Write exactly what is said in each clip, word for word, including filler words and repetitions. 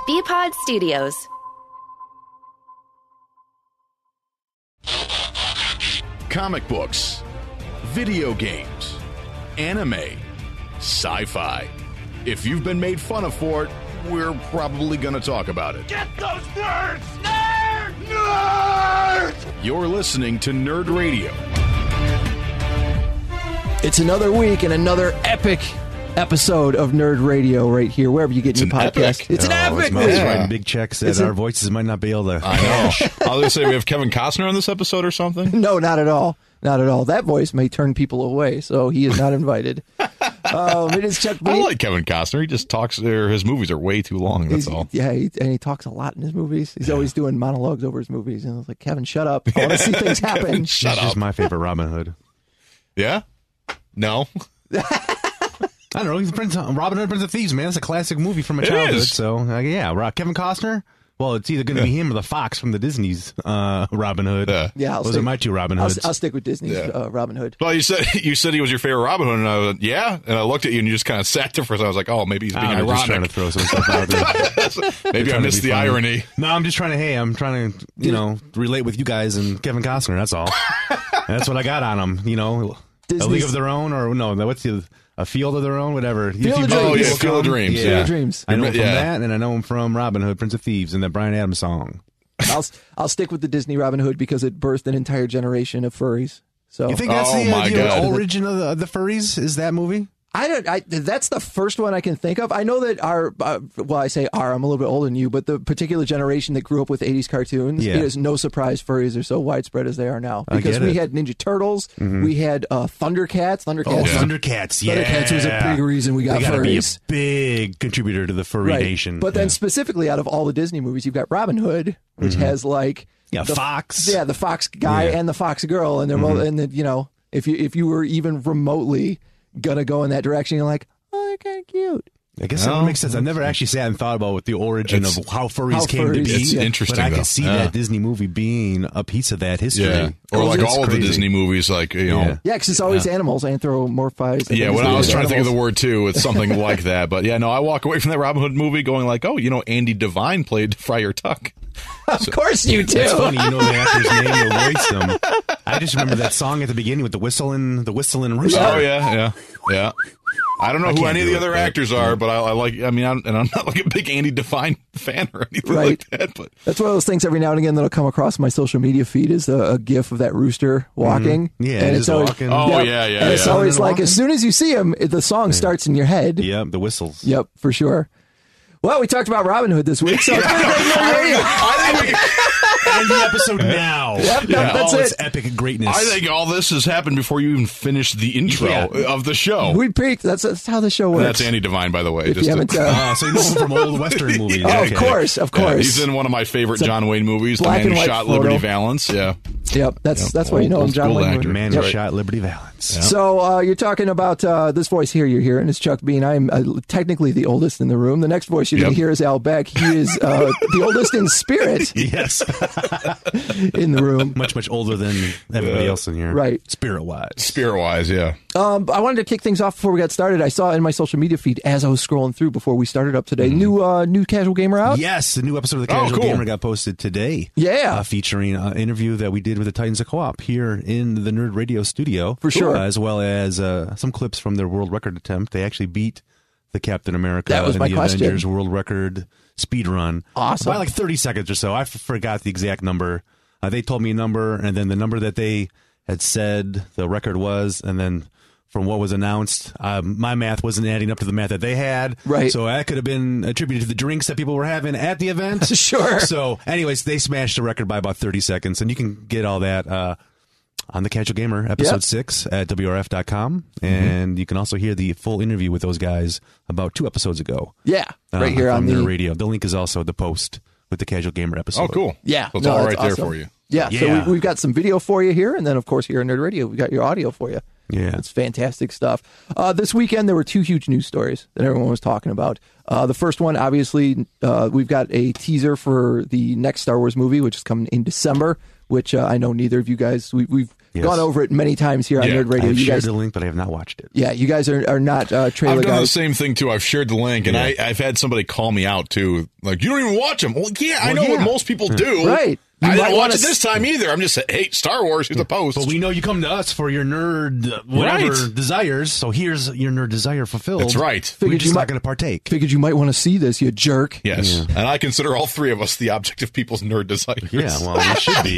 B-Pod Studios. Comic books, video games, anime, sci-fi. If you've been made fun of for it, we're probably going to talk about it. Get those nerds! Nerd! Nerd! You're listening to Nerd Radio. It's another week and another epic episode of Nerd Radio right here, wherever you get your podcast. Epic. It's an Oh, epic Mel's week. writing big checks that Is it- our voices might not be able to. I know. I was going to say, we have Kevin Costner on this episode or something? No, not at all. Not at all. That voice may turn people away, so he is not invited. um, it is Chuck B. I like Kevin Costner. He just talks, or his movies are way too long, that's He's- all. Yeah, he, and he talks a lot in his movies. He's always doing monologues over his movies. And I was like, Kevin, shut up. I want to see things happen. Shut He's up. just my favorite Robin Hood. Yeah? No? I don't know. He's Prince, Robin Hood, Prince of Thieves, man. It's a classic movie from my It childhood. is. So, uh, yeah, Ro- Kevin Costner. Well, it's either going to be him or the Fox from the Disney's uh, Robin Hood. Yeah. Yeah, I'll Those stick- are my two Robin I'll, Hoods. I'll stick with Disney's Yeah. uh, Robin Hood. Well, you said you said he was your favorite Robin Hood, and I was yeah, and I looked at you, and you just kind of sat there for a second. I was like, oh, maybe he's being I'm just trying ironic. to throw some stuff out there. Maybe I trying to missed be the funny. irony. No, I'm just trying to, hey, I'm trying to, you know, relate with you guys and Kevin Costner. That's all. That's what I got on him. You know, a Disney's- League of Their Own, or no, what's the, a Field of Their Own, whatever. Field of If you- Oh, Dreams. yeah, Field of Dreams. Yeah. Field of Dreams. I know him from Yeah. that, and I know him from Robin Hood, Prince of Thieves, and that Bryan Adams song. I'll I'll stick with the Disney Robin Hood because it birthed an entire generation of furries. So You think that's Oh, the, my uh, the God. origin of the, of the furries? Is that movie? I don't. I, that's the first one I can think of. I know that our, uh, well, I say our, I'm a little bit older than you, but the particular generation that grew up with eighties cartoons, Yeah. it is no surprise furries are so widespread as they are now. I Because get we it. had Ninja Turtles, we had uh, Thundercats. Thundercats. Oh, Yeah. Thundercats, yeah. Thundercats was a big reason we got they gotta be a furries. big contributor to the furry Right. nation. But then yeah. specifically out of all the Disney movies, you've got Robin Hood, which has like Yeah, the, Fox. yeah, the Fox guy Yeah. and the Fox girl, and they're both, and the, you know, if you if you were even remotely gonna go in that direction, you're like, oh, they're kind of cute. I guess that No. would make sense. I've never actually sat and thought about what the origin It's- of how furries how came to furries- be. It's interesting, But I though. can see Yeah. that Disney movie being a piece of that history. Yeah, or Oh, like it's all of the crazy. Disney movies, like you know. Yeah. Yeah, because it's always animals, anthropomorphized. Yeah, when I was trying to think of the Animals. word too, it's something like that. But yeah, no, I walk away from that Robin Hood movie going like, oh, you know, Andy Devine played Friar Tuck. Of course you do. It's funny, you know the actor's name, you voice him. I just remember that song at the beginning with the whistling, the whistling rooster. Oh yeah, yeah, yeah. I don't know I who can't any of do the it, other but- actors are, but I, I like. I mean, I'm, and I'm not like a big Andy Devine fan or anything Right. like that. But That's one of those things every now and again that'll come across my social media feed is a, a gif of that rooster walking. Yeah, and it it's is always, walking. Oh, Yep. yeah, yeah, And it's yeah. always like Walking. as soon as you see him, it- the song starts in your head. Yep, the whistles. Yep, for sure. Well, we talked about Robin Hood this week, so it's pretty great Nerd Radio. I think we, End the episode now. Yep, Yeah. that's all it. its epic greatness. I think all this has happened before you even finished the intro Yeah. of the show. We peaked. That's, that's how the show works. That's Andy Devine, by the way. If just you to- haven't, uh, Ah, so you know him from old Western movies. oh, Okay. of course, of Yeah, course. he's in one of my favorite a John Wayne movies, The black Man and Who white Shot photo. Liberty Valance. Yeah. Yep, that's Yep. that's why you know him, Old John school Wayne. actor. Man That's who right. shot Liberty Valance. So uh, you're talking about uh, this voice here you're hearing is Chuck Bean. I'm uh, technically the oldest in the room. The next voice you're going Yep. to hear is Al Beck. He is uh, the oldest in spirit Yes. in the room. much, much older than everybody else in here. Right. Spirit-wise. Spirit-wise, yeah. Um, I wanted to kick things off before we got started. I saw in my social media feed as I was scrolling through before we started up today, new uh, new Casual Gamer out. Yes, the new episode of the Oh, Casual cool. Gamer got posted today. Yeah. Uh, featuring an interview that we did with the Titans of Co-op here in the Nerd Radio studio. For sure. Uh, as well as uh, some clips from their world record attempt. They actually beat the Captain America That was and my the question. Avengers world record speed run. Awesome. By like thirty seconds or so. I f- forgot the exact number. Uh, they told me a number, and then the number that they had said the record was, and then from what was announced, uh, my math wasn't adding up to the math that they had. Right. So that could have been attributed to the drinks that people were having at the event. Sure. So, anyways, they smashed the record by about thirty seconds, and you can get all that uh, on the Casual Gamer episode Yep. six at W R F dot com, and you can also hear the full interview with those guys about two episodes ago. Yeah, uh, right here on from the their radio. The link is also at the post with the Casual Gamer episode. Oh, cool. Yeah, So it's no, all that's right there awesome. for you. Yeah, so Yeah. we, we've got some video for you here, and then of course here on Nerd Radio, we got your audio for you. Yeah. It's fantastic stuff. Uh, this weekend, there were two huge news stories that everyone was talking about. Uh, the first one, obviously, uh, we've got a teaser for the next Star Wars movie, which is coming in December, which uh, I know neither of you guys, we, we've Yes. gone over it many times here on Yeah, Nerd Radio. I've You shared guys, the link, but I have not watched it. yeah, you guys are, are not uh, trailer I've done the guys. same thing too. I've shared the link, and Yeah. I, I've had somebody call me out too. Like, you don't even watch them. Well, yeah, I Well, know yeah. what most people do. Right. You I might didn't watch wanna it this time either. I'm just saying, hey, Star Wars, here's a post. But we know you come to us for your nerd uh, whatever Right. desires, so here's your nerd desire fulfilled. That's right. We're Figured just you not might- going to partake. Figured you might want to see this, you jerk. Yes, Yeah. and I consider all three of us the object of people's nerd desires. Yeah, well, we should be.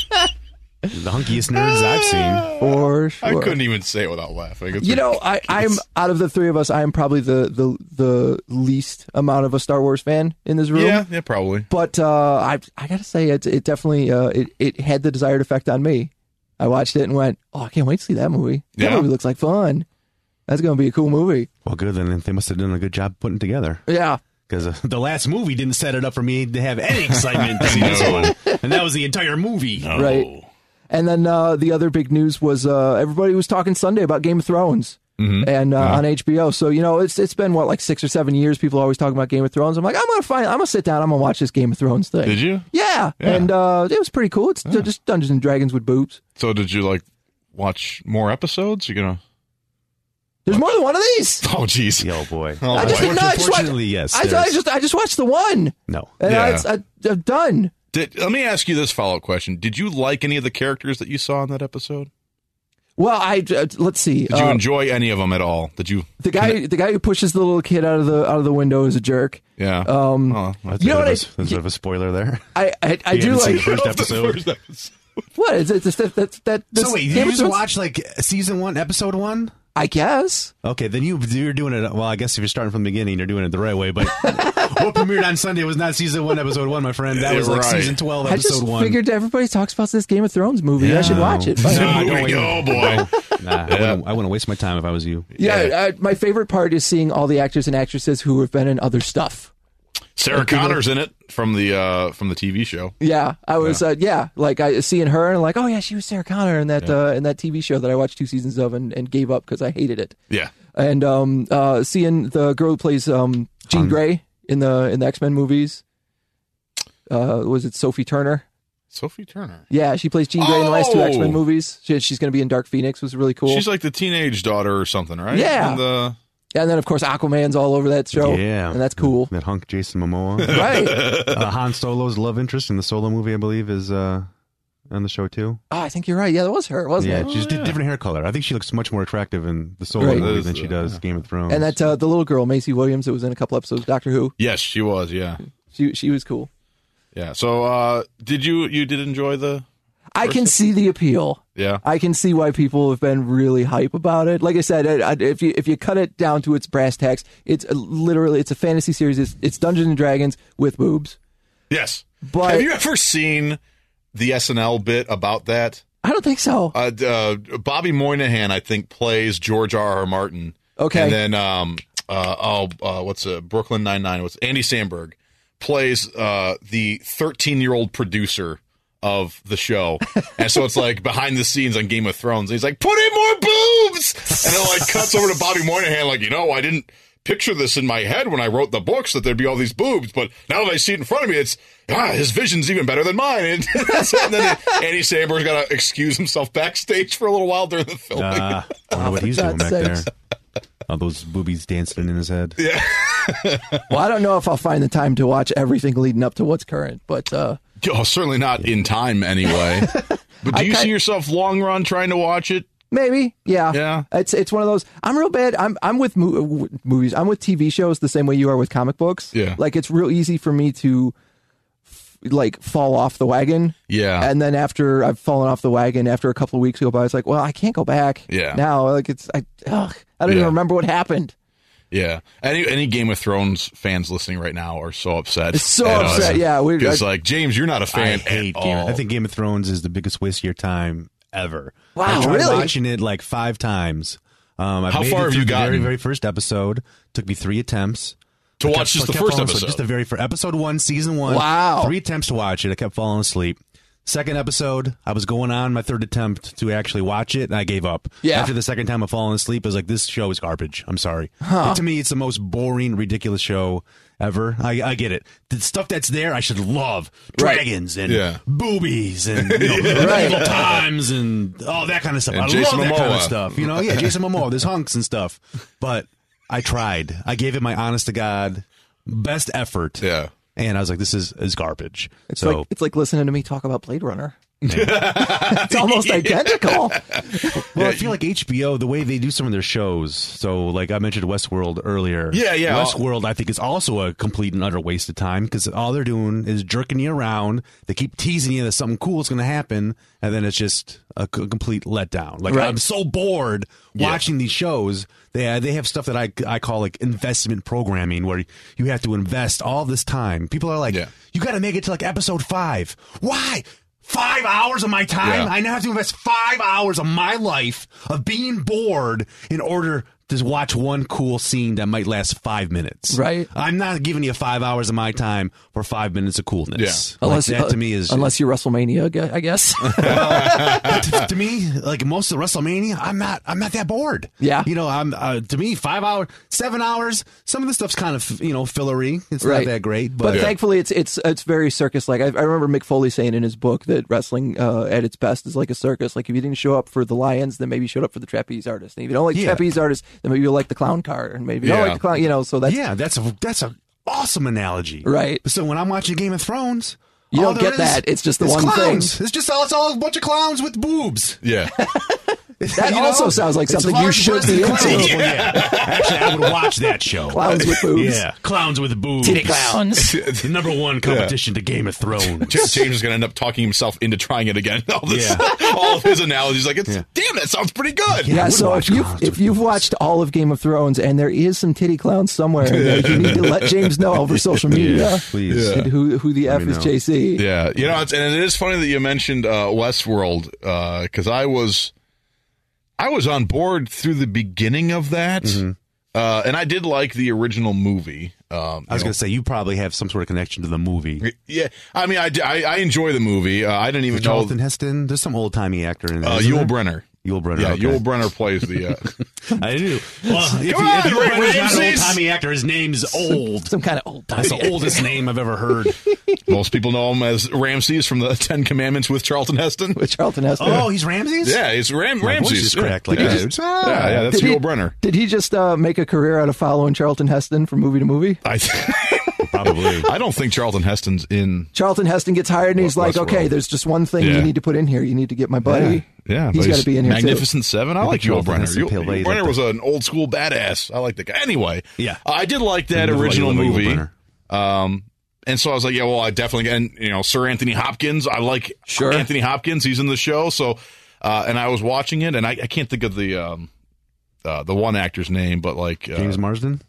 The hunkiest nerds I've seen. For sure. I couldn't even say it without laughing. It's You know, I, I'm out of the three of us. I am probably the, the the least amount of a Star Wars fan in this room. yeah, yeah, probably. But uh, I I gotta say it it definitely uh, it it had the desired effect on me. I watched it and went, oh, I can't wait to see that movie. That Yeah. movie looks like fun. That's gonna be a cool movie. Well, good, then they must have done a good job putting it together. Yeah. Because uh, the last movie didn't set it up for me to have any excitement to see this No. one. And that was the entire movie. No. Right. And then uh, the other big news was uh, everybody was talking Sunday about Game of Thrones Mm-hmm. and uh, on H B O. So you know, it's it's been what like six or seven years. People are always talking about Game of Thrones. I'm like, I'm gonna find, I'm gonna sit down. I'm gonna watch this Game of Thrones thing. Did you? Yeah, Yeah. and uh, it was pretty cool. It's just Dungeons and Dragons with boobs. So did you like watch more episodes? You gonna? There's more than one of these. Oh, jeez. Oh, boy. Oh, I just boy. no, I just watched, Unfortunately, yes. I, I there's- just I just watched the one, No. and Yeah. I, I, I'm done. Did, let me ask you this follow-up question. Did you like any of the characters that you saw in that episode? Well, I uh, let's see. Did you Uh, enjoy any of them at all? Did you? the guy the guy who pushes the little kid out of the out of the window is a jerk. Yeah. Um, Oh, That's, You a know bit of what a, I- that's a bit of a spoiler there. I I, I You do haven't seen like the first the episode. first episode. what is it? That that that. So this wait, Game you of just Thrones- watch like season one, episode one? I guess. Okay, then you you're doing it. Well, I guess if you're starting from the beginning, you're doing it the right way. But what premiered on Sunday was not season one, episode one, my friend. That was like Right. season twelve, I just episode one. figured everybody talks about this Game of Thrones movie. I should No. watch it. No, Fine. don't Movie, even- oh boy. Nah, I, wouldn't, I wouldn't waste my time if I was you. Yeah, Yeah. uh, my favorite part is seeing all the actors and actresses who have been in other stuff. Sarah Connor's in it from the uh, from the T V show. Yeah, I was. Yeah, uh, yeah like I seeing her and I'm like, oh yeah, she was Sarah Connor in that uh, in that T V show that I watched two seasons of and, and gave up because I hated it. Yeah. And um, uh, seeing the girl who plays um, Jean Um, Grey in the in the X-Men movies. Uh, was it Sophie Turner? Sophie Turner. Yeah, she plays Jean Grey in the last two Oh! X-Men movies. She, she's going to be in Dark Phoenix. Was really cool. She's like the teenage daughter or something, right? Yeah. And the, and then of course Aquaman's all over that show. Yeah, and that's cool. That hunk Jason Momoa. Right. uh, Han Solo's love interest in the Solo movie, I believe, is uh, on the show too. Oh, I think you're right. Yeah, that was her, wasn't Yeah, it? she's yeah. a different hair color. I think she looks much more attractive in the Solo Right. movie Is, than she uh, does Game of Thrones. And that uh, the little girl, Macy Williams, that was in a couple episodes of Doctor Who. yes, she was. Yeah. She she was cool. Yeah. So, uh, did you you did enjoy the? I can see the appeal. Yeah. I can see why people have been really hype about it. Like I said, I, I, if you if you cut it down to its brass tacks, it's a, literally it's a fantasy series. It's, it's Dungeons and Dragons with boobs. Yes. But- have you ever seen the S N L bit about that? I don't think so. Uh, uh, Bobby Moynihan, I think, plays George R. R. Martin. Okay. And then, um, uh, oh, uh, what's uh, Brooklyn Nine-Nine? What's Andy Samberg plays uh, the thirteen-year-old producer of the show. And so it's like behind the scenes on Game of Thrones. He's like, put in more boobs! And it like cuts over to Bobby Moynihan like, you know, I didn't picture this in my head when I wrote the books that there'd be all these boobs, but now that I see it in front of me, it's, ah, his vision's even better than mine. And, and then Andy Samberg's got to excuse himself backstage for a little while during the filming. uh, I wonder what he's For doing back God's there. All those boobies dancing in his head. yeah. Well, I don't know if I'll find the time to watch everything leading up to what's current, but uh, Oh, certainly not in time anyway. But do I you kind- see yourself long run trying to watch it? maybe, yeah, Yeah. It's it's one of those. I'm real bad. I'm I'm with mo- w- movies. I'm with T V shows the same way you are with comic books. Yeah. like it's real easy for me to f- like fall off the wagon. Yeah. And then after I've fallen off the wagon, after a couple of weeks go by, it's like, well, I can't go back. Yeah. Now, like it's I, ugh, I don't Yeah. even remember what happened. Yeah. Any any Game of Thrones fans listening right now are so upset. It's so at us. upset. Yeah, we- It's I- like, James, you're not a I fan hate at Game. all. I think Game of Thrones is the biggest waste of your time ever. Wow, I tried really? watching it like five times. Um, I've How made far it have through you the very, gotten? very first episode. Took me three attempts. to I watch kept- just the kept first falling asleep. episode. Just the very for episode one, season one. Wow. Three attempts to watch it. I kept falling asleep. Second episode, I was going on my third attempt to actually watch it, and I gave up. Yeah. After the second time of falling asleep, I was like, this show is garbage. I'm sorry. Huh. And to me, it's the most boring, ridiculous show ever. I, I get it. The stuff that's there, I should love. Dragons and Yeah. boobies and you know, Right. medieval times and all that kind of stuff. And I Jason love that kind of Momoa. stuff. You know, yeah, Jason Momoa. There's hunks and stuff. But I tried. I gave it my honest to God best effort. Yeah. And I was like, this is, is garbage. It's so like it's like listening to me talk about Blade Runner. It's almost identical. Well, I feel like H B O, the way they do some of their shows. So, like I mentioned Westworld earlier. Yeah, yeah. Westworld, I think, is also a complete and utter waste of time because all they're doing is jerking you around. They keep teasing you that something cool is going to happen, and then it's just a c- complete letdown. Like, Right. I'm so bored Yeah. watching these shows. They uh, they have stuff that I, I call like investment programming where you have to invest all this time. People are like, Yeah. you got to make it to like episode five. Why? Five hours of my time? Yeah. I now have to invest five hours of my life of being bored in order to watch one cool scene that might last five minutes. Right. I'm not giving you five hours of my time for five minutes of coolness. Yeah. Like, Unless that to me is unless you're WrestleMania, I gue- I guess. to, to me, like most of WrestleMania, I'm not. I'm not that bored. Yeah. you know, I'm. Uh, to me, five hours, seven hours. Some of the stuff's kind of you know fillery. It's Right. not that great, But but, thankfully, it's it's it's very circus like. I, I remember Mick Foley saying in his book that wrestling uh, at its best is like a circus. Like if you didn't show up for the lions, then maybe you showed up for the trapeze artist. And if you don't like Yeah. trapeze artists, then maybe you like the clown car, and maybe you don't Yeah. like the clown. You know, so that's yeah, that's a that's a awesome analogy. Right. So when I'm watching Game of Thrones, You all don't there get that. It's just the is one thing. clowns. It's just all, it's all a bunch of clowns with boobs. Yeah. That You also know? sounds like It's something you large should be breasted into. clowns. Well, yeah. Actually, I would watch that show. Clowns with boobs. Yeah, clowns with boobs. Titty clowns. The number one competition to Game of Thrones. J- James is going to end up talking himself into trying it again. All this, Yeah. all of his analogies, like, it's, Yeah. damn, that sounds pretty good. Yeah. Yeah, I would so watch if you Clowns if with you've boobs. watched all of Game of Thrones and there is some titty clowns somewhere in there, you need to let James know over social media. Yeah, please. Yeah. And who who the F me is know. J C. Yeah, you know, it's, and it is funny that you mentioned uh, Westworld because I was, I was on board through the beginning of that, uh, and I did like the original movie. Um, I was you going to say you probably have some sort of connection to the movie. know, yeah, I mean, I, I, I enjoy the movie. Uh, I didn't even know Charlton Heston. There's some old timey actor in there. uh, isn't Yul there? Brenner. Yul Brenner. Yeah, okay. Yul Brenner plays the. Uh, I do. Well, if, Come you, on, if Yul Ray Brenner's not an old Ramses. timey actor, his name's old. Some kind of old That's the oldest name I've ever heard. most people know him as Ramses from the Ten Commandments with Charlton Heston. with Charlton Heston. Oh, he's Ramses? Yeah, it's Ram- My voice Ramses. is cracked like yeah. that. Yeah, yeah, that's Did he- Yul Brenner. Did he just uh, make a career out of following Charlton Heston from movie to movie? I. Probably. I don't think Charlton Heston's in. Charlton Heston gets hired and he's West- like, okay, Westworld. there's just one thing Yeah. you need to put in here. You need to get my buddy. Yeah, he's but got to be in here too. Magnificent Seven. I like Yul Charlton Brenner. Heston Yul, played Yul like Brenner the- was an old school badass. I like the guy. Anyway, Yeah. uh, I did like that I love original Yul movie. Brenner. Um, and so I was like, yeah, well, I definitely, and you know, Sir Anthony Hopkins. I like Sure. Anthony Hopkins. He's in the show. So, uh, and I was watching it, and I, I can't think of the um, uh, the one actor's name, but like uh, James Marsden?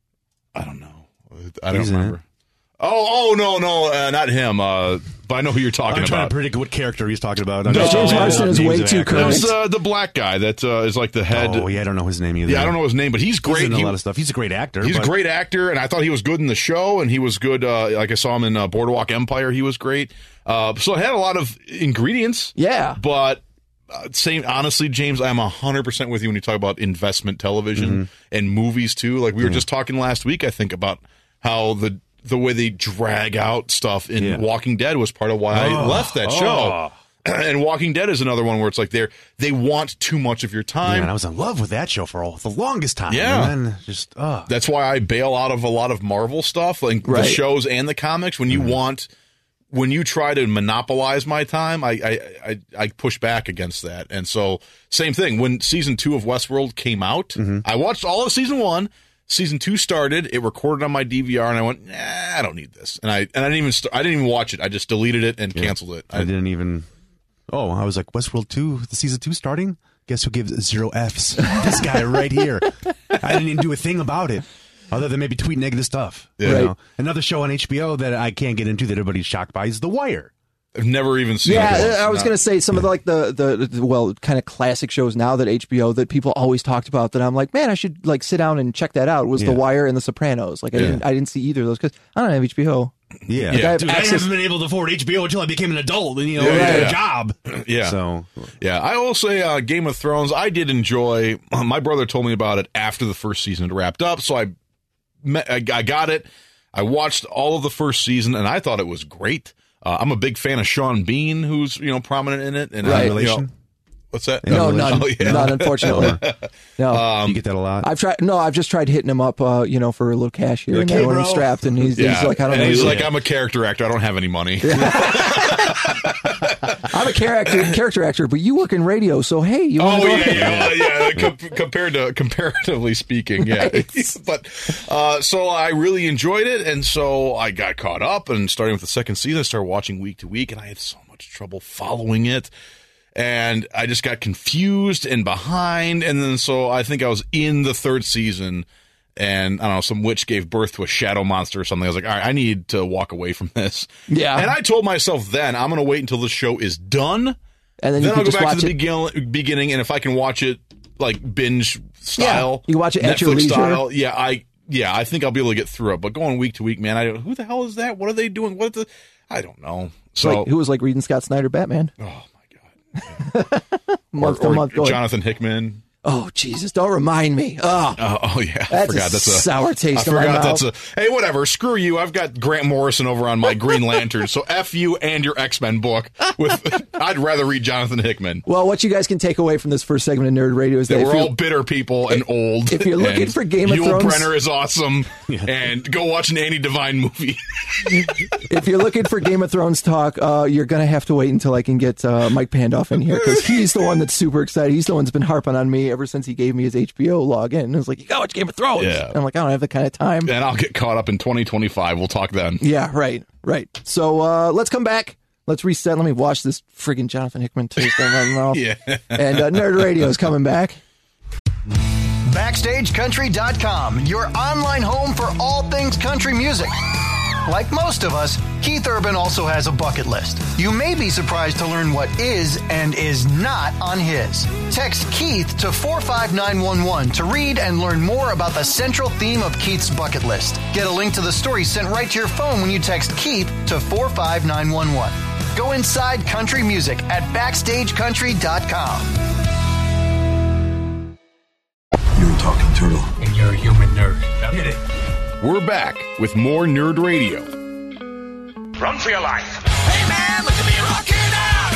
I don't know. I don't He's in remember. it. Oh, oh no, no, uh, not him. Uh, but I know who you're talking I'm trying about. to predict what character he's talking about. No, James Marsden is way too It current. was uh, the black guy that uh, is like the head. Oh, yeah, I don't know his name either. Yeah, I don't know his name, but he's He's great. in a He- lot of stuff. He's a great actor. he's a but- great actor, and I thought he was good in the show, and he was good. Uh, like I saw him in uh, Boardwalk Empire. He was great. Uh, so it had a lot of ingredients. Yeah. But uh, same, honestly, James, I'm one hundred percent with you when you talk about investment television Mm-hmm. and movies, too. Like we were just talking last week, I think, about how the the way they drag out stuff in Yeah. Walking Dead was part of why I Oh, left that oh. show. And Walking Dead is another one where it's like they they want too much of your Yeah, time. and I was in love with that show for all, the longest time. Yeah. And then just, oh. That's why I bail out of a lot of Marvel stuff, like Right. the shows and the comics. When you Mm-hmm. want, when you try to monopolize my time, I, I I I push back against that. And so, same thing. When season two of Westworld came out, Mm-hmm. I watched all of season one. Season two started. It recorded on my D V R, and I went, nah, I don't need this. And I and I didn't even st- I didn't even watch it. I just deleted it and canceled it. I didn't even. Oh, I was like, Westworld two, the season two starting? Guess who gives zero Fs? This guy right here. I didn't even do a thing about it. Other than maybe tweet negative stuff. Yeah. You Right. know? Another show on H B O that I can't get into that everybody's shocked by is The Wire. I've never even seen. Yeah, it once. I was Not- going to say some of the like the, the the well kind of classic shows now that H B O that people always talked about that I'm like, man, I should like sit down and check that out. Was The Yeah. Wire and The Sopranos? Like I Yeah. didn't I didn't see either of those because I don't have H B O. Yeah, Yeah. Dude, I I, have access- haven't been able to afford H B O until I became an adult, and you know, Yeah, I had yeah. a job. Yeah. So Yeah, I will say uh, Game of Thrones, I did enjoy. My brother told me about it after the first season had wrapped up, so I, met, I, I got it. I watched all of the first season, and I thought it was great. Uh, I'm a big fan of Sean Bean, who's you know prominent in it. And Right. I, you know, Relation? what's that? No, Uh, none, oh, yeah. none, unfortunately. No, Um, you get that a lot. I've tried. No, I've just tried hitting him up, uh, you know, for a little cash here You're and like, there "Hey, when I'm bro." strapped, and he's, Yeah, he's like, I don't and know. he's you. like, I'm a character actor. I don't have any money. I'm a character character actor, but you work in radio, so hey, you want Oh to go yeah, ahead? yeah, well, yeah. Com- compared to comparatively speaking, yeah. Right. But uh, so I really enjoyed it, and so I got caught up. And starting with the second season, I started watching week to week, and I had so much trouble following it, and I just got confused and behind. And then so I think I was in the third season, and I don't know, some witch gave birth to a shadow monster or something. I was like, all right, I need to walk away from this. Yeah. And I told myself then I'm going to wait until the show is done. And then you Then can I'll go just back watch to the it. begin- beginning, and if I can watch it like binge style, you watch it at Netflix your leisure. style, yeah, I yeah, I think I'll be able to get through it. But going week to week, man, I don't. Who the hell is that? What are they doing? What the? I don't know. So, Like, who was like reading Scott Snyder Batman oh my god, month or, to or month? Going, Jonathan Hickman. oh Jesus, don't remind me. Oh, Oh, oh yeah, I that's forgot. a That's a sour taste I in my forgot mouth. that's a. Hey, whatever. Screw you. I've got Grant Morrison over on my Green Lantern. So f you and your X-Men book. With I'd rather read Jonathan Hickman. Well, what you guys can take away from this first segment of Nerd Radio is that That if we're you're, all bitter people and old. if you're looking and for Game of Yul Thrones- Brenner is awesome, and go watch an Andy Devine movie. if you're looking for Game of Thrones talk, uh, you're gonna have to wait until I can get uh, Mike Pandoff in here because he's the one that's super excited. He's the one that's been harping on me ever since he gave me his H B O login. And I was like, you gotta watch Game of Thrones. Yeah. And I'm like, I don't have that kind of time. And I'll get caught up in twenty twenty-five. We'll talk then. Yeah, right, right. So uh, let's come back. Let's reset. Let me wash this friggin' Jonathan Hickman taste in my mouth. Yeah. And uh, Nerd Radio is coming back. Backstage Country dot com, your online home for all things country music. Like most of us, Keith Urban also has a bucket list. You may be surprised to learn what is and is not on his. Text Keith to four five nine one one to read and learn more about the central theme of Keith's bucket list. Get a link to the story sent right to your phone when you text Keith to four five nine one one. Go inside country music at Backstage Country dot com. You're a talking turtle. And you're a human nerd. Hit it. We're back with more Nerd Radio. Run for your life. Hey man, look at me rocking out.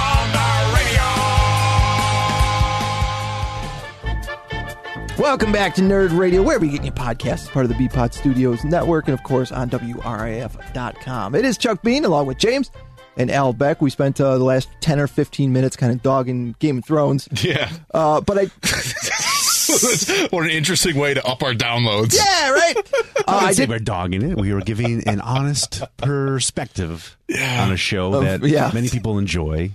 I'm on the radio. Welcome back to Nerd Radio, where we get your podcast as part of the Beatpod Studios Network and, of course, on W R I F dot com. It is Chuck Bean, along with James and Al Beck. We spent uh, the last ten or fifteen minutes kind of dogging Game of Thrones. Yeah. Uh, but I... What an interesting way to up our downloads. Yeah, right? Uh, I I didn't say did... we're dogging it. We were giving an honest perspective on a show Of- that yeah. many people enjoy.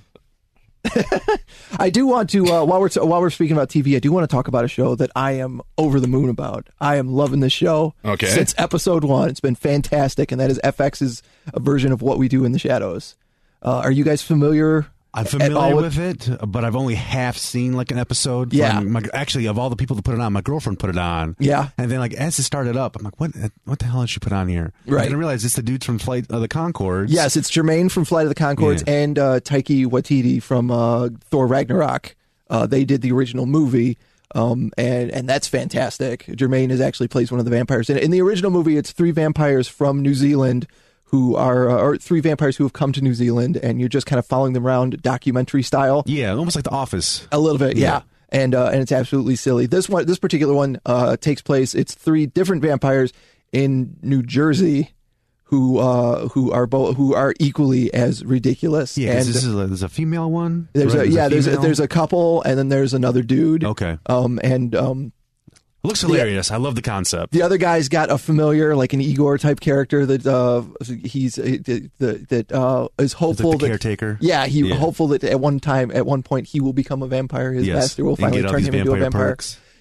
I do want to, uh, while we're while we're speaking about T V, I do want to talk about a show that I am over the moon about. I am loving this show. Okay. Since episode one, it's been fantastic, and that is F X's version of What We Do in the Shadows. Uh, are you guys familiar? I'm at all familiar with it, but I've only half seen like an episode. from Yeah. My, actually, of all the people that put it on, my girlfriend put it on. Yeah. And then, like, as it started up, I'm like, what What the hell did she put on here? Right. I didn't realize it's the dudes from Flight of the Conchords. Yes, it's Jermaine from Flight of the Conchords Yeah. and uh, Taiki Waititi from uh, Thor Ragnarok. Uh, they did the original movie, um, and and that's fantastic. Jermaine is actually plays one of the vampires in it. In the original movie, it's three vampires from New Zealand who are, uh, or three vampires who have come to New Zealand, and you're just kind of following them around documentary style. Yeah, almost like The Office. A little bit, yeah. Yeah. And uh, and it's absolutely silly. This one, this particular one, uh, takes place. It's three different vampires in New Jersey, who uh, who are both who are equally as ridiculous. Yeah, 'cause and this is a, there's a female one. there's right? a yeah, there's a, female? there's a couple, and then there's another dude. Okay. Um, and um, It looks hilarious. I love the concept. the other guy's got a familiar, like an Igor type character that uh, he's uh, that that uh, is hopeful the that caretaker? Yeah, he Yeah. hopeful that at one time, at one point, he will become a vampire. His Yes. master will And finally get all turn these him into a vampire vampire. perks.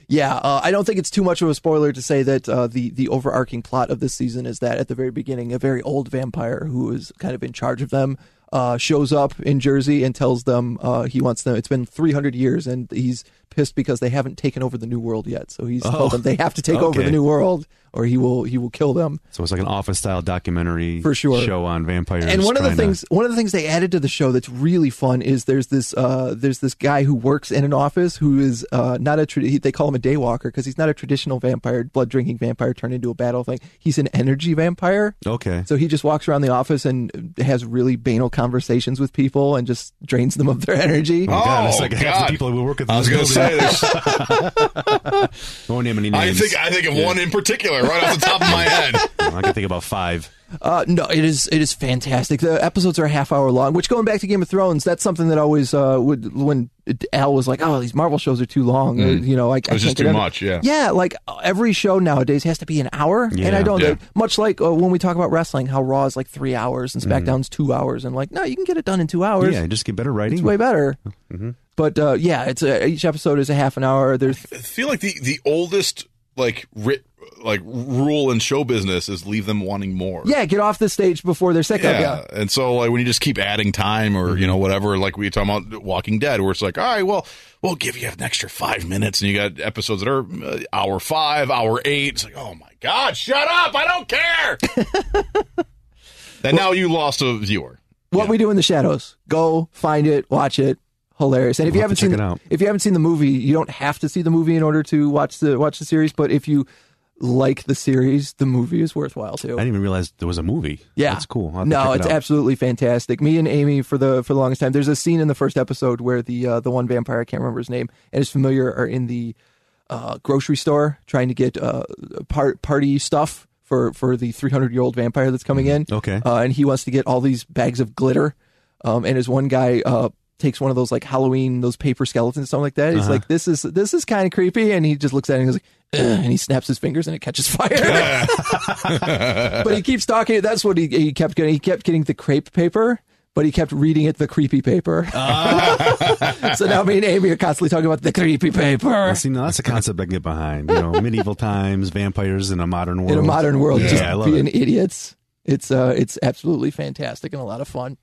Yeah, uh, I don't think it's too much of a spoiler to say that uh, the the overarching plot of this season is that at the very beginning, a very old vampire who is kind of in charge of them uh, shows up in Jersey and tells them uh, he wants them. It's been three hundred years, and he's pissed because they haven't taken over the New World yet. So he's Oh, told them they have to take over okay. the New World, or he will he will kill them. So it's like an Office style documentary For sure. show on vampires. And one of the trying to- things one of the things they added to the show that's really fun is there's this uh, there's this guy who works in an office who is uh, not a tra- he, they call him a daywalker because he's not a traditional vampire, blood drinking vampire turned into a battle thing. He's an energy vampire. Okay. So he just walks around the office and has really banal conversations with people and just drains them of their energy. Oh, God, it's Oh, like half God. the people who work at I was this going to building. say this. Won't name any I names. think I think of one in particular right off the top of my head. I can think about five. Uh, no, it is it is fantastic. The episodes are a half hour long, which going back to Game of Thrones, that's something that always uh, would when Al was like, "Oh, these Marvel shows are too long," or, you know, I, I It's can't just get too into- much, yeah. Yeah, like every show nowadays has to be an hour, and Yeah. I don't. Yeah. Much like uh, when we talk about wrestling, how Raw is like three hours and SmackDown's two hours, and like, no, you can get it done in two hours. Yeah, just get better writing. It's way better. Mm-hmm. But uh, yeah, it's a, each episode is a half an hour. There's I feel like the, the oldest like writ, like rule in show business is leave them wanting more. yeah, get off the stage before they're sick of Yeah. you. And so like when you just keep adding time or, you know, whatever, like we were talking about Walking Dead, where it's like, all right, well, we'll give you an extra five minutes. And you got episodes that are uh, hour five, hour eight. It's like, oh my God, shut up. I don't care. And now you lost a viewer. What We Do in the Shadows. Go find it, watch it. Hilarious. And if We'll you have haven't to check seen it out. if you haven't seen the movie, you don't have to see the movie in order to watch the watch the series, but if you like the series, the movie is worthwhile too. I didn't even realize there was a movie. Yeah, That's cool. I'll have to No, check it it's out. absolutely fantastic. Me and Amy for the for the longest time. There's a scene in the first episode where the uh, the one vampire, I can't remember his name, and his familiar are in the uh, grocery store trying to get uh, part party stuff for for the three hundred year old vampire that's coming in. Okay. uh, and he wants to get all these bags of glitter. Um, and his one guy uh, takes one of those like Halloween, those paper skeletons and something like that. He's Uh-huh. like, "This is this is kind of creepy," and he just looks at it and goes like, "Ugh," and he snaps his fingers and it catches fire. But he keeps talking. That's what he he kept getting. He kept getting the crepe paper, but he kept reading it the creepy paper. So now me and Amy are constantly talking about the creepy paper See, no, that's a concept I can get behind. You know, medieval times, vampires in a modern world. in a modern world, Yeah, just I love being it. idiots. It's uh, it's absolutely fantastic and a lot of fun.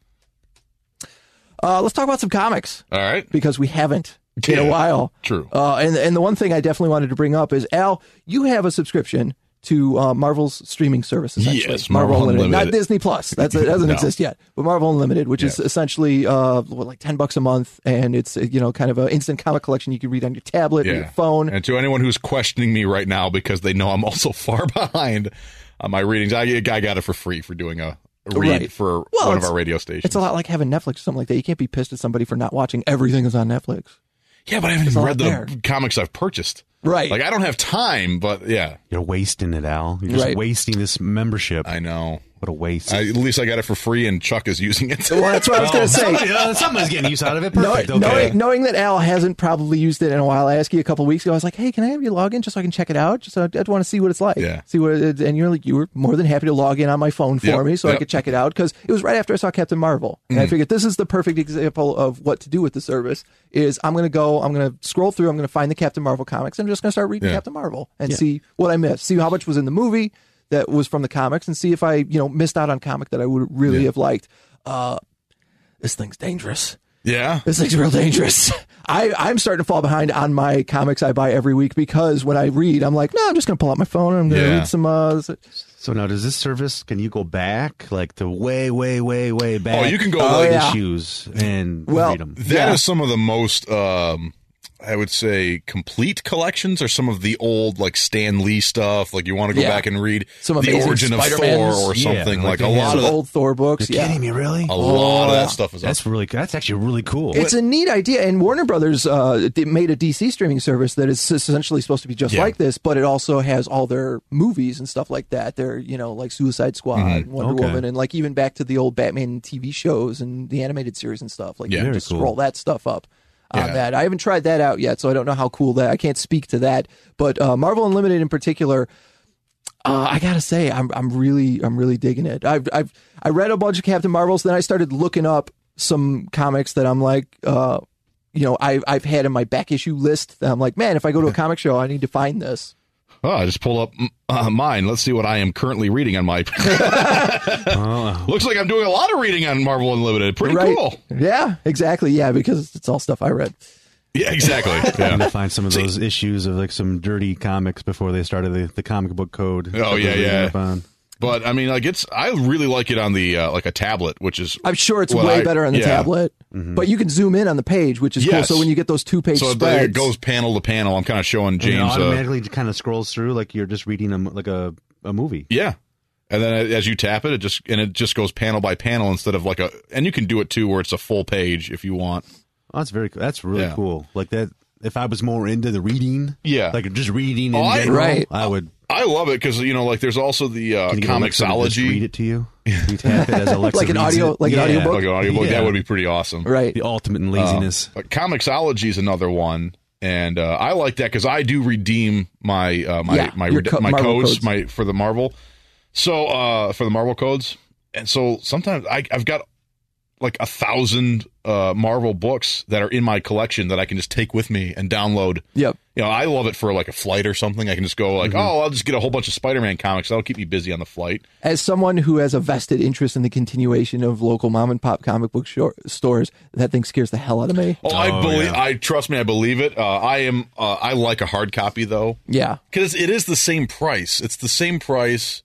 Uh, let's talk about some comics. All right. Because we haven't in a Yeah, while. true. Uh, and and the one thing I definitely wanted to bring up is, Al, you have a subscription to uh, Marvel's streaming service, essentially. Yes, Marvel Unlimited. Not Unlimited. Disney Plus. That's it doesn't No. exist yet. But Marvel Unlimited, which is Yeah. essentially uh, what, like ten bucks a month, and it's uh, you know kind of an instant comic collection you can read on your tablet, or your phone. And to anyone who's questioning me right now because they know I'm also far behind on my readings, I, I got it for free for doing a read Right. for Well, one of it's- our radio stations. It's a lot like having Netflix or something like that. You can't be pissed at somebody for not watching everything that's on Netflix. Yeah, but I haven't There's even a read lot the there. comics I've purchased. Right. Like I don't have time, but yeah, You're wasting it, Al. You're just Right. wasting this membership. I know. What a waste. I, at least I got it for free, and Chuck is using it. Well, that's what I was going to say. Somebody, uh, somebody's getting use out of it. Know- Perfect. okay. knowing, knowing that Al hasn't probably used it in a while, I asked you a couple weeks ago. I was like, "Hey, can I have you log in just so I can check it out? Just I, I want to see what it's like. Yeah. See what." It, and you're like, you were more than happy to log in on my phone for Yep, me so I yep. could check it out because it was right after I saw Captain Marvel, and Mm. I figured this is the perfect example of what to do with the service. Is I'm going to go, I'm going to scroll through, I'm going to find the Captain Marvel comics, and I'm just going to start reading Yeah. Captain Marvel and see what I missed, see how much was in the movie that was from the comics, and see if I you know missed out on comic that I would really Yeah. have liked. Uh, this thing's dangerous. Yeah. This thing's real dangerous. I, I'm starting to fall behind on my comics I buy every week because when I read, I'm like, no, I'm just going to pull out my phone and I'm going to Yeah. read some. Uh, So now, does this service? Can you go back, like to way, way, way, way back? Oh, you can go Oh, like yeah. issues and Well, read them. That is Yeah. some of the most, um, I would say, complete collections, or some of the old like Stan Lee stuff. Like you want to go Yeah. back and read Some the amazing origin of Thor Spider-Mans. or Yeah, something. like like they a have lot some of the, old Thor books. You're Yeah. kidding me, really? a lot of yeah. that stuff is up. That's really. That's actually really cool. It's a neat idea, and Warner Brothers uh, they made a D C streaming service that is essentially supposed to be just Yeah. like this, but it also has all their movies and stuff like that. They're you know like Suicide Squad, Mm-hmm. and Wonder Okay. Woman, and like even back to the old Batman T V shows and the animated series and stuff. Like Yeah. you can Very just cool. scroll that stuff up. On Yeah. that, I haven't tried that out yet, so I don't know how cool that. I can't speak to that, but uh, Marvel Unlimited in particular, uh, I gotta say, I'm I'm really I'm really digging it. I've I've I read a bunch of Captain Marvels, then I started looking up some comics that I'm like, uh, you know, I, I've had in my back issue list. I'm like, man, if I go to a comic show, I need to find this. Oh, I just pulled up uh, mine. Let's see what I am currently reading on my. Oh. Looks like I'm doing a lot of reading on Marvel Unlimited. Pretty Right. cool. Yeah, exactly. Yeah, because it's all stuff I read. Yeah, exactly. Trying Yeah. to find some of those issues of like some dirty comics before they started the, the comic book code. Oh, that they're yeah, reading yeah. up on. But I mean, like it's. I really like it on the uh, like a tablet, which is. I'm sure it's what way I- better on the yeah. tablet, but you can zoom in on the page, which is Yes. cool. So when you get those two page So spreads, it goes panel to panel. I'm kind of showing And it James. Uh, automatically kind of scrolls through like you're just reading a, m- like a, a movie. yeah, and then as you tap it, it just and it just goes panel by panel instead of like a. And you can do it too, where it's a full page if you want. Oh, that's very. That's really Yeah. cool. Like that. If I was more into the reading, Yeah. like just reading in Oh, I- general, Right. I would. I love it because you know, like there's also the uh, Can you get Alexa to just read Comixology, it to you? You tap it as Alexa Like an reads audio- it. like an Yeah. audiobook? like an audiobook. Yeah. That would be pretty awesome. right? The ultimate in laziness. But Comixology is another one, and uh, I like that because I do redeem my uh, my Yeah, my your rede- co- my Marvel codes, codes. my for the Marvel. So uh, for the Marvel codes, and so sometimes I, I've got like a thousand uh, Marvel books that are in my collection that I can just take with me and download. Yep. You know, I love it for like a flight or something. I can just go like, Mm-hmm. oh, I'll just get a whole bunch of Spider-Man comics. That'll keep me busy on the flight. As someone who has a vested interest in the continuation of local mom and pop comic book shor- stores, that thing scares the hell out of me. Oh, I Oh, believe. yeah. I trust me. I believe it. Uh, I am. Uh, I like a hard copy though. Yeah. Because it is the same price. It's the same price,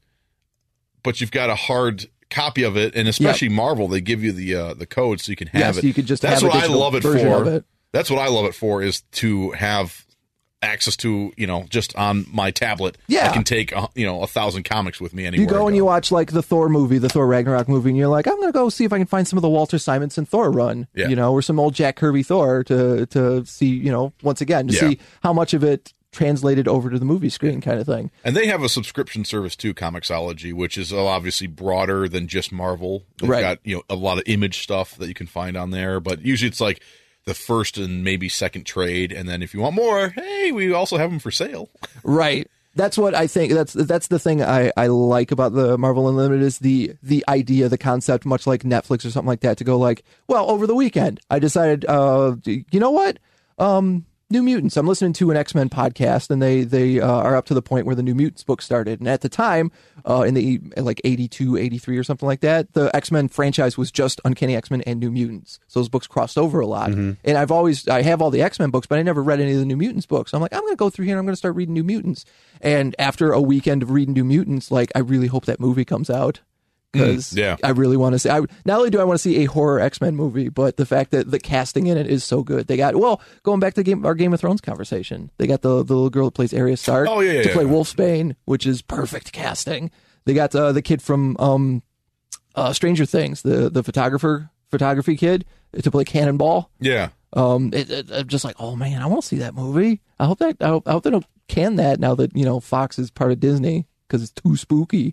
but you've got a hard copy of it, and especially Marvel, they give you the uh, the code so you can have Yes, it. you could just That's have a what I digital love it version for. of it. That's what I love it for is to have access to, you know, just on my tablet. Yeah. I can take uh, you know a thousand comics with me anywhere. You go I and go. you watch like the Thor movie, the Thor Ragnarok movie, and you're like, I'm going to go see if I can find some of the Walter Simonson Thor run, Yeah. you know, or some old Jack Kirby Thor to to see, you know, once again to Yeah. see how much of it translated over to the movie screen, kind of thing. And they have a subscription service too, Comixology, which is obviously broader than just Marvel. They've Right. got, you know, a lot of image stuff that you can find on there, but usually it's like the first and maybe second trade, and then if you want more, hey, we also have them for sale. Right. That's what I think. That's that's the thing I, I like about the Marvel Unlimited is the the idea, the concept, much like Netflix or something like that, to go like, well, over the weekend I decided, uh, you know what, um. New Mutants. I'm listening to an X-Men podcast, and they they uh, are up to the point where the New Mutants book started. And at the time, uh, in the like eighty-two, eighty-three or something like that, the X-Men franchise was just Uncanny X-Men and New Mutants. So those books crossed over a lot. And I've always I have all the X-Men books, but I never read any of the New Mutants books. So I'm like, I'm going to go through here and I'm going to start reading New Mutants. And after a weekend of reading New Mutants, like I really hope that movie comes out. Because Mm, yeah. I really want to see. I, not only do I want to see a horror X-Men movie, but the fact that the casting in it is so good. They got well, going back to game, our Game of Thrones conversation. They got the, the little girl that plays Arya Stark Oh, yeah, yeah, to play yeah. Wolfsbane, which is perfect casting. They got uh, the kid from um, uh, Stranger Things, the the photographer photography kid, to play Cannonball. Yeah. Um, it, it, I'm just like, oh man, I want to see that movie. I hope that I hope, I hope they don't can that now that you know Fox is part of Disney because it's too spooky.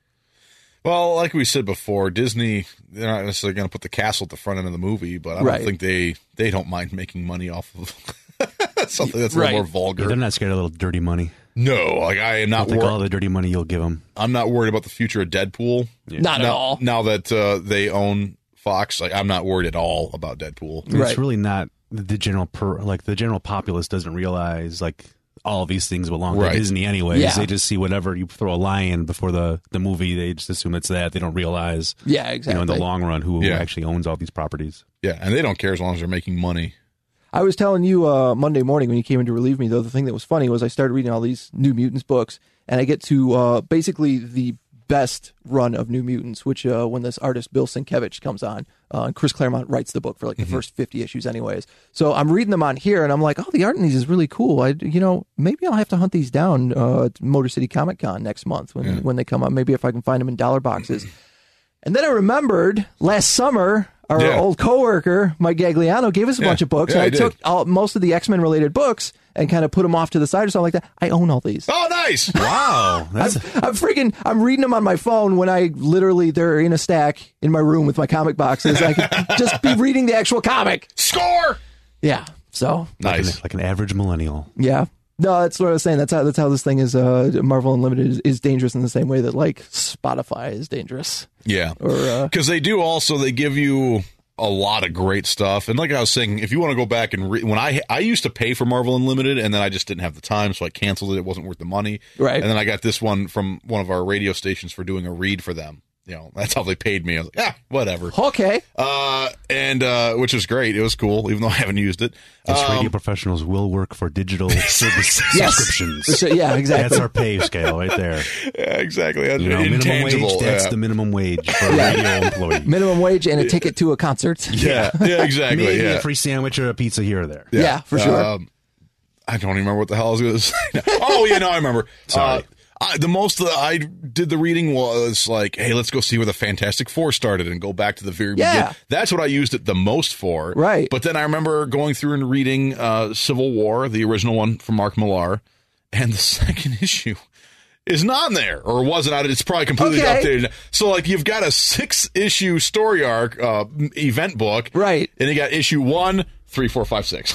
Well, like we said before, Disney, they're not necessarily going to put the castle at the front end of the movie, but I don't Right. think they, they don't mind making money off of something that's a Right. little more Yeah, vulgar. they're not scared of a little dirty money. No, like I am I'll not take wor- all the dirty money you'll give them. I'm not worried about the future of Deadpool. Not at now, all. Now that uh, they own Fox, like I'm not worried at all about Deadpool. It's Right. really not the general per like the general populace doesn't realize like all these things belong Right. to Disney anyways. Yeah. They just see whatever you throw a lion before the, the movie, they just assume it's that. They don't realize Yeah, you exactly. know, in the long run who Yeah. actually owns all these properties. Yeah, and they don't care as long as they're making money. I was telling you uh, Monday morning when you came in to relieve me, though, the thing that was funny was I started reading all these New Mutants books, and I get to uh, basically the best run of New Mutants, which uh, when this artist Bill Sienkiewicz comes on, uh, and Chris Claremont writes the book for like the first fifty issues anyways. So I'm reading them on here, and I'm like, oh, the art in these is really cool. I, you know, maybe I'll have to hunt these down uh, at Motor City Comic Con next month when, when they come up. Maybe if I can find them in dollar boxes. And then I remembered last summer, our Yeah. old coworker, Mike Gagliano, gave us a Yeah. bunch of books. Yeah, and I he did. took all, most of the X-Men related books and kind of put them off to the side or something like that. I own all these. Oh, nice! Wow. That's I'm freaking, I'm reading them on my phone when I literally, they're in a stack in my room with my comic boxes. I could just be reading the actual comic. Score! Yeah. So, Nice. like an average millennial. yeah. No, that's what I was saying. That's how, that's how this thing is, uh, Marvel Unlimited is, is dangerous in the same way that like Spotify is dangerous. Yeah, Or, uh, because they do also they give you a lot of great stuff. And like I was saying, if you want to go back and re- when I I used to pay for Marvel Unlimited, and then I just didn't have the time, so I canceled it. It wasn't worth the money. Right. And then I got this one from one of our radio stations for doing a read for them. You know, that's how they paid me. I was like, ah, whatever. Okay. Uh, and uh, which was great. It was cool, even though I haven't used it. Us Um, radio professionals will work for digital service Yes. subscriptions. So, yeah, exactly. That's our pay scale right there. yeah, exactly. That's You know, minimum intangible. wage, that's yeah. the minimum wage for a radio employee. Minimum wage and a ticket to a concert. yeah, yeah, exactly. Maybe yeah. a free sandwich or a pizza here or there. Yeah, for sure. Um, I don't even remember what the hell I was going to say. Oh, yeah, no, I remember. Sorry. Uh, I, the most that I did the reading was like, hey, let's go see where the Fantastic Four started and go back to the very Yeah. beginning. That's what I used it the most for. Right. But then I remember going through and reading uh, Civil War, the original one from Mark Millar, and the second issue is not in there, or wasn't out. It's probably completely Okay. updated. So, like, you've got a six-issue story arc uh, event book. Right. And you got issue one, three, four, five, six.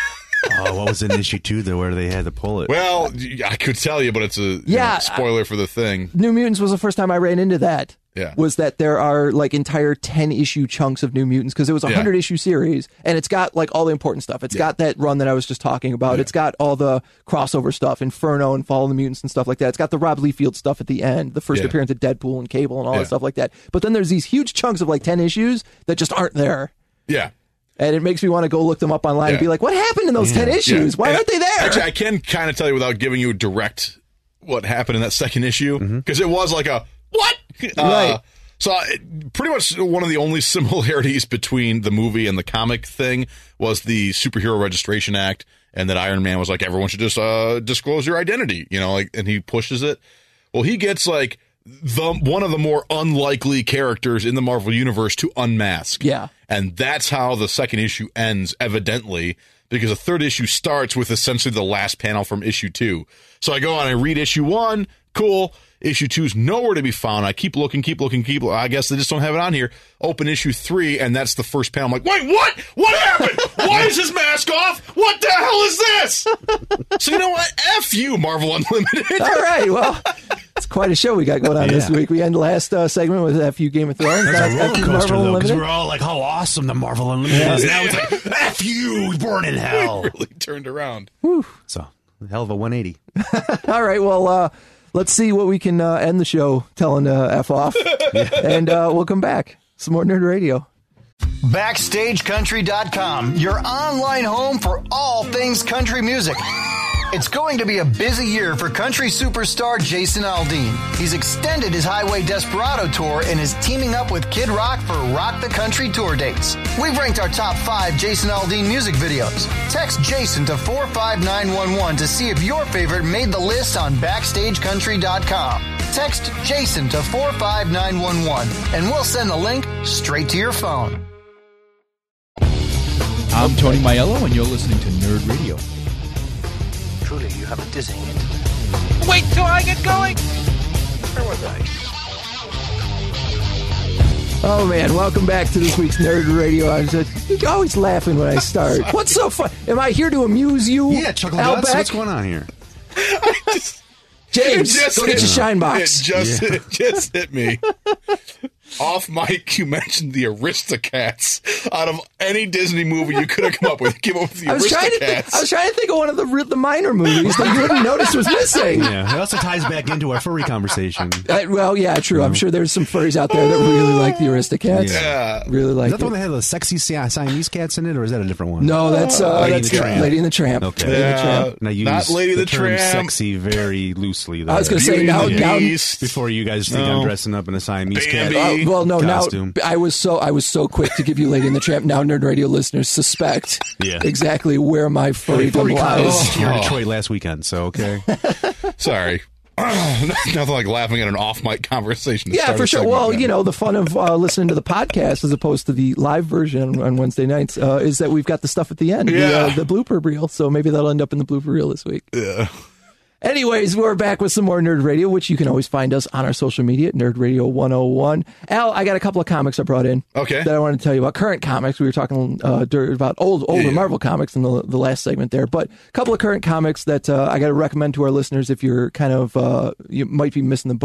Oh, what was in issue two though, where they had to pull it? Well, I could tell you, but it's a you Yeah, know, spoiler for the thing. New Mutants was the first time I ran into that. Yeah. Was that there are like entire ten issue chunks of New Mutants because it was a Yeah. hundred issue series and it's got like all the important stuff. It's got that run that I was just talking about. It's got all the crossover stuff, Inferno and Fall of the Mutants and stuff like that. It's got the Rob Liefeld stuff at the end, the first Yeah. appearance of Deadpool and Cable and all Yeah. that stuff like that. But then there's these huge chunks of like ten issues that just aren't there. Yeah. And it makes me want to go look them up online and Yeah. be like, what happened in those ten issues? Yeah. Why And aren't they there? Actually, I can kind of tell you without giving you direct what happened in that second issue because it was like a what? Right. Uh, so I, pretty much one of the only similarities between the movie and the comic thing was the Superhero Registration Act, and that Iron Man was like, everyone should just uh, disclose your identity, you know, like, and he pushes it. Well, he gets like the one of the more unlikely characters in the Marvel universe to unmask. Yeah. And that's how the second issue ends, evidently, because the third issue starts with essentially the last panel from issue two. So I go on and read issue one, cool. Issue two's nowhere to be found. I keep looking, keep looking, keep looking. I guess they just don't have it on here. Open issue three, and that's the first panel. I'm like, wait, what? What happened? Why is his mask off? What the hell is this? So you know what? F you, Marvel Unlimited. All right, well, it's quite a show we got going on this Yeah. week. We end last uh, segment with F U Game of Thrones. It's Now a it's roller F U coaster, Marvel though, because Unlimited. we're all like, how awesome the Marvel Unlimited is. Now it's like, F you, burn in hell. Really turned around. So, hell of a one eighty. All right, well, uh, let's see what we can uh, end the show telling uh, F off. And uh, we'll come back. Some more Nerd Radio. Backstage Country dot com, your online home for all things country music. It's going to be a busy year for country superstar Jason Aldean. He's extended his Highway Desperado tour and is teaming up with Kid Rock for Rock the Country tour dates. We've ranked our top five Jason Aldean music videos. Text Jason to four five nine one one to see if your favorite made the list on Backstage Country dot com. Text Jason to four five nine one one and we'll send the link straight to your phone. I'm Tony Maiello, and you're listening to Nerd Radio. Truly, you have a dizzying intellect. Wait till I get going! Where was I? Oh, man, welcome back to this week's Nerd Radio. I was just, you're always laughing when I start. What's so fun? Am I here to amuse you, Yeah, Chuckle Al Guts, Beck? what's going on here? James, Just go get hit- your shine It box. just, it just hit me. Off mic, you mentioned the Aristocats. Out of any Disney movie you could have come up with, came up with the I was, trying to think, Aristocats. I was trying to think of one of the re- the minor movies that you wouldn't notice was missing. Yeah, it also ties back into our furry conversation. Uh, well, yeah, true. I'm sure there's some furries out there that really like the Aristocats. Yeah. Really Is like that the it. one that had the sexy Si- Siamese cats in it, or is that a different one? No, that's uh, Lady that's and the Tramp. Lady and the Tramp. Okay. Lady and the Yeah. Tramp. And I use Not Lady the the term Tramp. sexy very loosely. There. I was going to say Beauty now, and the now Beast. Before you guys think No. I'm dressing up in a Siamese cat. Bambi. Uh, well, no, costume. now I was so I was so quick to give you Lady and the Tramp. Now Nerd Radio listeners suspect Yeah. exactly where my Furry furrydom lies. was here in Detroit last weekend, so okay. Sorry. Nothing like laughing at an off-mic conversation. to Yeah, start for a sure. segment, Well, man. you know, the fun of uh, listening to the podcast as opposed to the live version on Wednesday nights uh, is that we've got the stuff at the end, the, Yeah. uh, the blooper reel. So maybe that'll end up in the blooper reel this week. Yeah. Anyways, we're back with some more Nerd Radio, which you can always find us on our social media at Nerd Radio one oh one. Al, I got a couple of comics I brought in. Okay. That I want to tell you about. Current comics. We were talking uh, dur- about old, older Yeah. Marvel comics in the, the last segment there, but a couple of current comics that uh, I got to recommend to our listeners if you're kind of uh, you might be missing the boat. I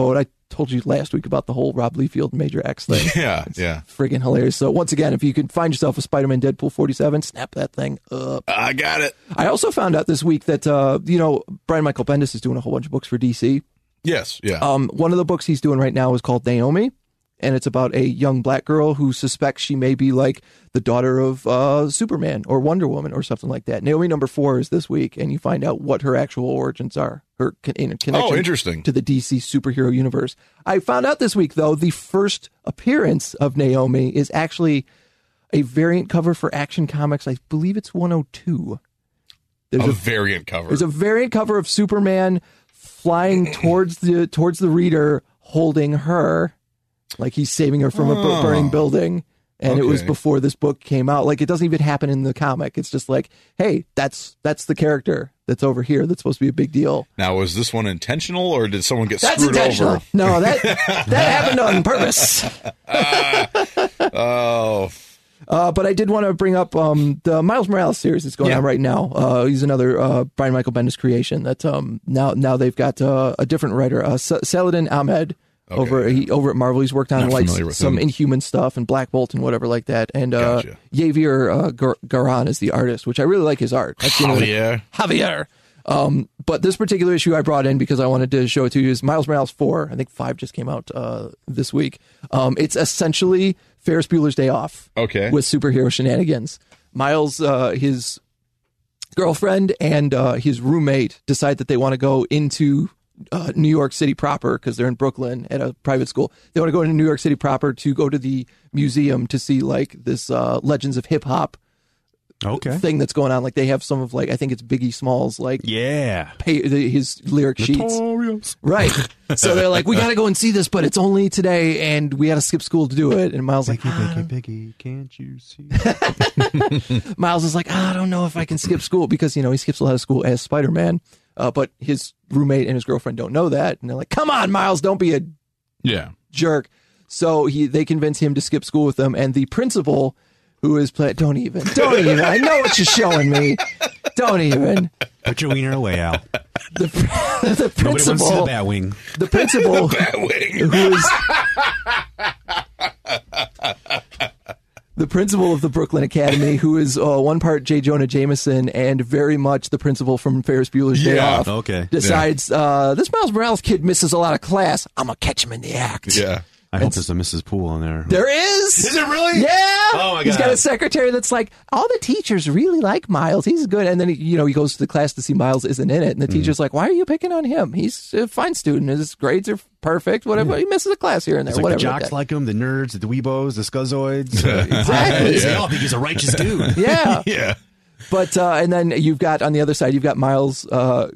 told you last week about the whole Rob Liefeld Major X thing. Yeah, it's yeah. friggin' hilarious. So once again, if you could find yourself a Spider-Man Deadpool forty-seven, snap that thing up. I got it. I also found out this week that, uh, you know, Brian Michael Bendis is doing a whole bunch of books for D C. Yes, yeah. Um, one of the books he's doing right now is called Naomi, and it's about a young black girl who suspects she may be like the daughter of uh, Superman or Wonder Woman or something like that. Naomi number four is this week, and you find out what her actual origins are, her con- in a connection oh, interesting. to the D C superhero universe. I found out this week, though, the first appearance of Naomi is actually a variant cover for Action Comics. I believe it's one oh two. There's a, a variant cover. There's a variant cover of Superman flying towards the towards the reader, holding her, like he's saving her from a oh, burning building. And okay. it was before this book came out. Like, it doesn't even happen in the comic. It's just like, hey, that's that's the character that's over here. That's supposed to be a big deal. Now, was this one intentional, or did someone get That's screwed intentional. over? No, that that happened on purpose. uh, oh. Uh, but I did want to bring up um, the Miles Morales series that's going yeah. on right now. Uh, he's another uh, Brian Michael Bendis creation. That um, now now they've got uh, a different writer, uh, Saladin Ahmed. Okay, over yeah. he, over at Marvel, he's worked on Not like familiar with some him. Inhuman stuff and Black Bolt and whatever like that. And uh, Gotcha. Javier uh, Gar- Garan is the artist, which I really like his art. I've seen it. Javier. Javier. Um, but this particular issue I brought in because I wanted to show it to you is Miles Morales four. I think five just came out uh, this week. Um, it's essentially Ferris Bueller's Day Off. Okay. With superhero shenanigans. Miles, uh, his girlfriend and uh, his roommate decide that they want to go into Uh, New York City proper, because they're in Brooklyn at a private school. They want to go into New York City proper to go to the museum to see like this uh, Legends of Hip Hop Okay. thing that's going on. Like they have some of like I think it's Biggie Smalls like Yeah. pay, the, his lyric sheets. Notorious. Right. So they're like, we got to go and see this, but it's only today, and we got to skip school to do it. And Miles like, Biggie, ah. Biggie, Biggie, can't you see? Miles is like, ah, I don't know if I can skip school because you know he skips a lot of school as Spider-Man. Uh, but his roommate and his girlfriend don't know that, and they're like, "Come on, Miles, don't be a Yeah. jerk." So he, they convince him to skip school with them, and the principal, who is play, don't even, don't even. I know what you're showing me. Don't even. Put your wiener away, Al. The, the Nobody wants to see the principal, bat wing. the principal, who is the principal of the Brooklyn Academy, who is uh, one part J. Jonah Jameson and very much the principal from Ferris Bueller's Day Yeah. Off. Okay. Decides uh, this Miles Morales kid misses a lot of class. I'm gonna catch him in the act. Yeah. I hope there's a Missus Poole on there. There is. Is it really? Yeah. Oh, my He's got God. a secretary that's like, all the teachers really like Miles. He's good. And then, he, you know, he goes to the class to see Miles isn't in it. And the teacher's like, why are you picking on him? He's a fine student. His grades are perfect. Whatever. He misses a class here and there. It's like whatever. the like jocks that. like him, the nerds, the dweebos, the scuzzoids. Exactly. They all think he's a righteous dude. Yeah. Yeah. But, uh, and then you've got, on the other side, you've got Miles uh,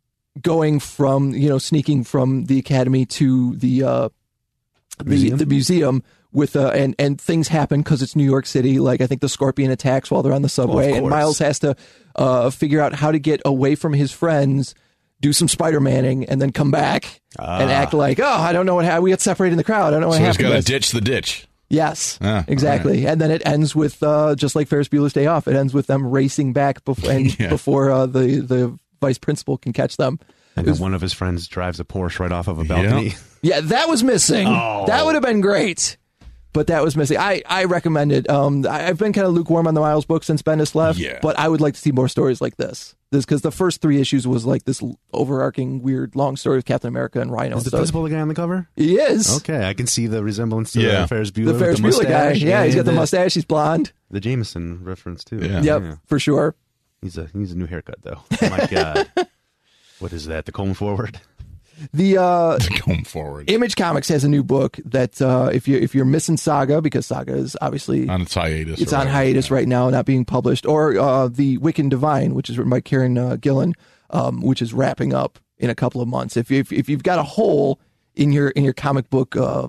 going from, you know, sneaking from the academy to the, uh, the, Museum? the museum with, uh, and, and things happen because it's New York City. Like, I think the Scorpion attacks while they're on the subway, and course. Miles has to uh, figure out how to get away from his friends, do some Spider-Manning, and then come back and act like, oh, I don't know what happened. We got separated in the crowd. I don't know what So he's happened. got to guys." ditch the ditch. Yes, Ah, exactly. And then it ends with, uh, just like Ferris Bueller's Day Off, it ends with them racing back before, and Yeah. before uh, the, the vice principal can catch them. And then one of his friends drives a Porsche right off of a balcony. Yeah, that was missing. Oh. That would have been great. But that was missing. I, I recommend it. Um, I, I've been kind of lukewarm on the Miles book since Bendis left, Yeah. but I would like to see more stories like this. This because the first three issues was like this overarching weird long story of Captain America and Rhino. Is and the stuff. principal the guy on the cover? He is. Okay, I can see the resemblance to Yeah. the Ferris Bueller. The Ferris with Bueller guy. mustache Yeah, he's got and the mustache. He's blonde. The Jameson reference too. Yeah. Yep, for sure. He's a he's a new haircut though. Oh my god. What is that? The comb forward? The uh, Going forward. Image Comics has a new book that uh, if you if you're missing Saga, because Saga is obviously on its hiatus. it's or on whatever. hiatus right now, not being published, or uh, the Wiccan Divine, which is written by Kieran uh, Gillen, um, which is wrapping up in a couple of months. If you if, if you've got a hole in your in your comic book uh,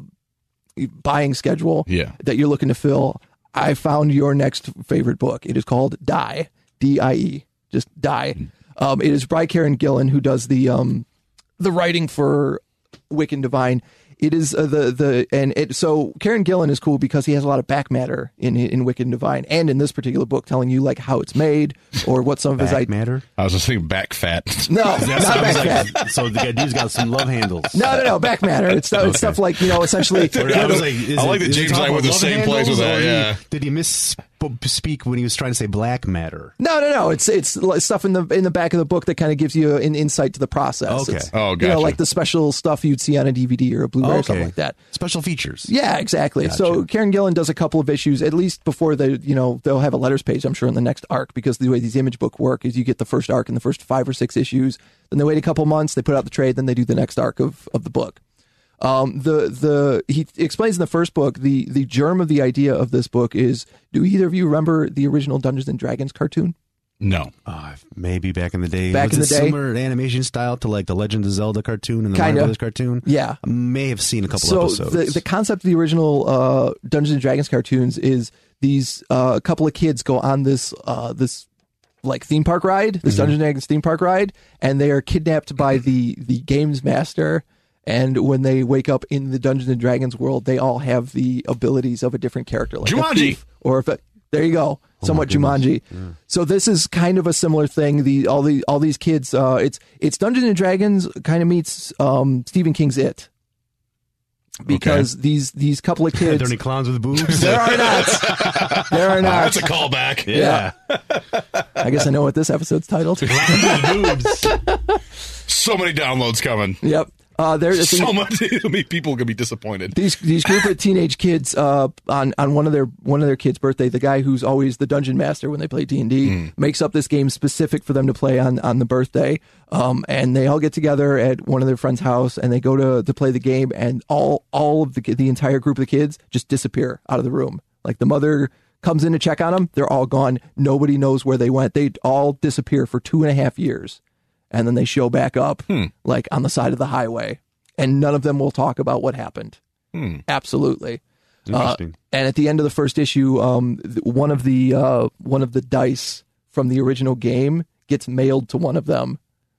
buying schedule Yeah. that you're looking to fill, I found your next favorite book. It is called Die, D I E, just Die. Um, it is by Kieran Gillen, who does the um, the writing for Wiccan Divine. It is uh, the the and it so Kieran Gillen is cool because he has a lot of back matter in in Wicked and Divine, and in this particular book, telling you like how it's made or what some of his Back ideas. matter? I was just thinking back fat. No, not back fat. Like, so the dude's got some love handles. No, no, no, back matter. It's stuff, it's stuff like you know, essentially. I was like, is I like it, that is it James and I talking went the about same love place with handles, that, or yeah. Did he misspeak when he was trying to say black matter? No, no, no. It's it's stuff in the in the back of the book that kind of gives you an insight to the process. Okay. It's, Oh, You gotcha. know, like the special stuff you'd see on a D V D or a Blu-ray or something like that. Special features. Yeah, exactly. Gotcha. So Kieran Gillen does a couple of issues, at least before they, you know, they'll have a letters page, I'm sure, in the next arc, because the way these image book work is you get the first arc in the first five or six issues, then they wait a couple months, they put out the trade, then they do the next arc of, of the book. Um, the the he explains in the first book the the germ of the idea of this book is, do either of you remember the original Dungeons and Dragons cartoon? No. Uh, maybe back in the day. Back was in it the day? similar animation style to like the Legend of Zelda cartoon and the Kinda. Mario Brothers cartoon? Yeah. I may have seen a couple so episodes. the the concept of the original uh, Dungeons and Dragons cartoons is these uh, couple of kids go on this uh, this like theme park ride, this Mm-hmm. Dungeons and Dragons theme park ride, and they are kidnapped by the the games master. And when they wake up in the Dungeons and Dragons world, they all have the abilities of a different character, like a Jumanji! thief, or if it, there you go, somewhat Jumanji. So this is kind of a similar thing. The all the all these kids, uh, it's it's Dungeons and Dragons kind of meets um, Stephen King's It, because these these couple of Are kids. there any clowns with boobs? There are not. There are not. That's a callback. Yeah. I guess I know what this episode's titled. boobs. So many downloads coming. Yep. Uh, there, it's So much. So many people gonna be disappointed. these these group of teenage kids uh, on on one of their one of their kids' birthday, the guy who's always the dungeon master when they play D and D makes up this game specific for them to play on on the birthday. Um, and they all get together at one of their friends' house and they go to to play the game, and all all of the the entire group of the kids just disappear out of the room. Like the mother comes in to check on them, they're all gone. Nobody knows where they went. They all disappear for two and a half years. And then they show back up like on the side of the highway, and none of them will talk about what happened. Hmm. Absolutely. Interesting. Uh, and at the end of the first issue, um, th- one of the uh, one of the dice from the original game gets mailed to one of them,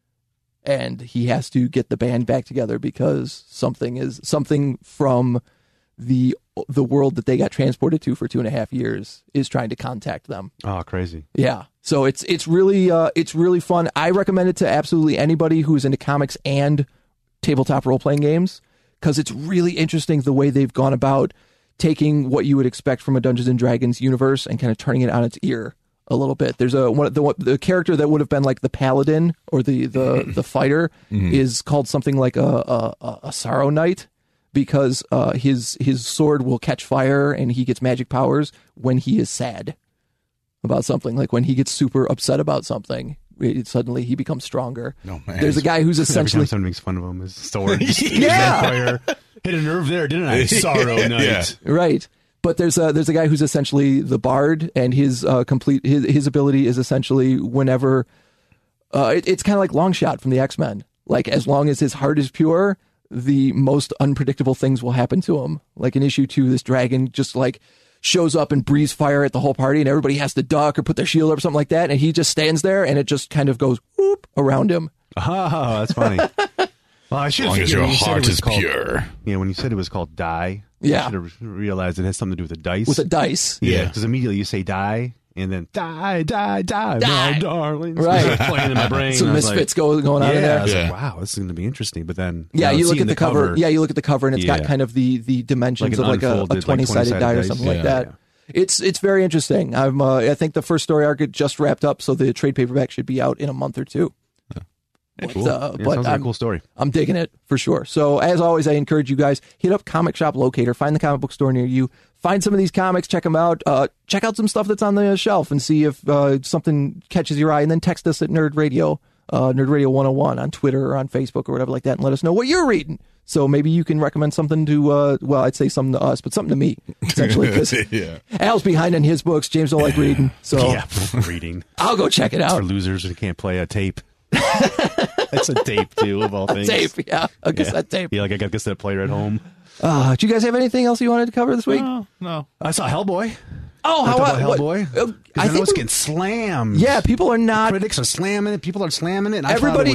and he has to get the band back together because something is something from the the world that they got transported to for two and a half years is trying to contact them. Oh, crazy. Yeah. So it's it's really uh, it's really fun. I recommend it to absolutely anybody who's into comics and tabletop role playing games, because it's really interesting the way they've gone about taking what you would expect from a Dungeons and Dragons universe and kind of turning it on its ear a little bit. There's a one the the character that would have been like the paladin or the the the fighter is called something like a a, a, a sorrow knight, because uh, his his sword will catch fire and he gets magic powers when he is sad about something. Like when he gets super upset about something, it, suddenly he becomes stronger. No, man. There's a guy who's Every essentially time someone makes fun of him, his sword. Yeah. Fire. Hit a nerve there, didn't I? Sorrow night. Yeah. right. But there's a there's a guy who's essentially the bard, and his uh, complete his his ability is essentially whenever uh, it, it's kind of like Longshot from the X-Men. Like as long as his heart is pure, the most unpredictable things will happen to him. Like in issue two, this dragon just like shows up and breathes fire at the whole party, and everybody has to duck or put their shield up or something like that, and he just stands there, and it just kind of goes whoop around him. Oh, that's funny. Well, I should As long have as your heart is pure. Yeah, when you said it was called die, Yeah. I should have realized it has something to do with the dice. With a dice. Yeah, Yeah. because immediately you say die, and then die, die, die, Die. my darling. Right. It's playing in my brain. Some and I was misfits like, go, going on yeah, in I there. was Yeah. like, wow, this is going to be interesting. But then, Yeah, now you look seeing at the cover. Yeah, you look at the cover, and it's got Yeah. kind of the the dimensions Like an of like a, a unfolded, like twenty-sided die or dice. something like Yeah. that. Yeah. It's it's very interesting. I'm uh, I think the first story arc just wrapped up, so the trade paperback should be out in a month or two. But, cool. uh, Yeah, but sounds like I'm, a cool story. I'm digging it for sure. So as always, I encourage you guys, hit up Comic Shop Locator, find the comic book store near you, find some of these comics, check them out, uh, check out some stuff that's on the shelf and see if uh, something catches your eye, and then text us at Nerd Radio, uh, Nerd Radio one oh one on Twitter or on Facebook or whatever like that, and let us know what you're reading. So maybe you can recommend something to, uh, well, I'd say something to us, but something to me, essentially, because Yeah. Al's behind on his books. James don't like reading, so Yeah, reading. I'll go check it For out. losers who can't play a tape. It's a tape, too, of all things. Tape, yeah, a Yeah. cassette tape. Yeah, like I got a cassette player at home. Uh, do you guys have anything else you wanted to cover this week? No, no. I saw Hellboy. Oh, I how talk about what- Hellboy? uh, 'Cause I I know think it's we- getting slammed. yeah, people are not. Critics are slamming it. People are slamming it. And I Everybody- thought it was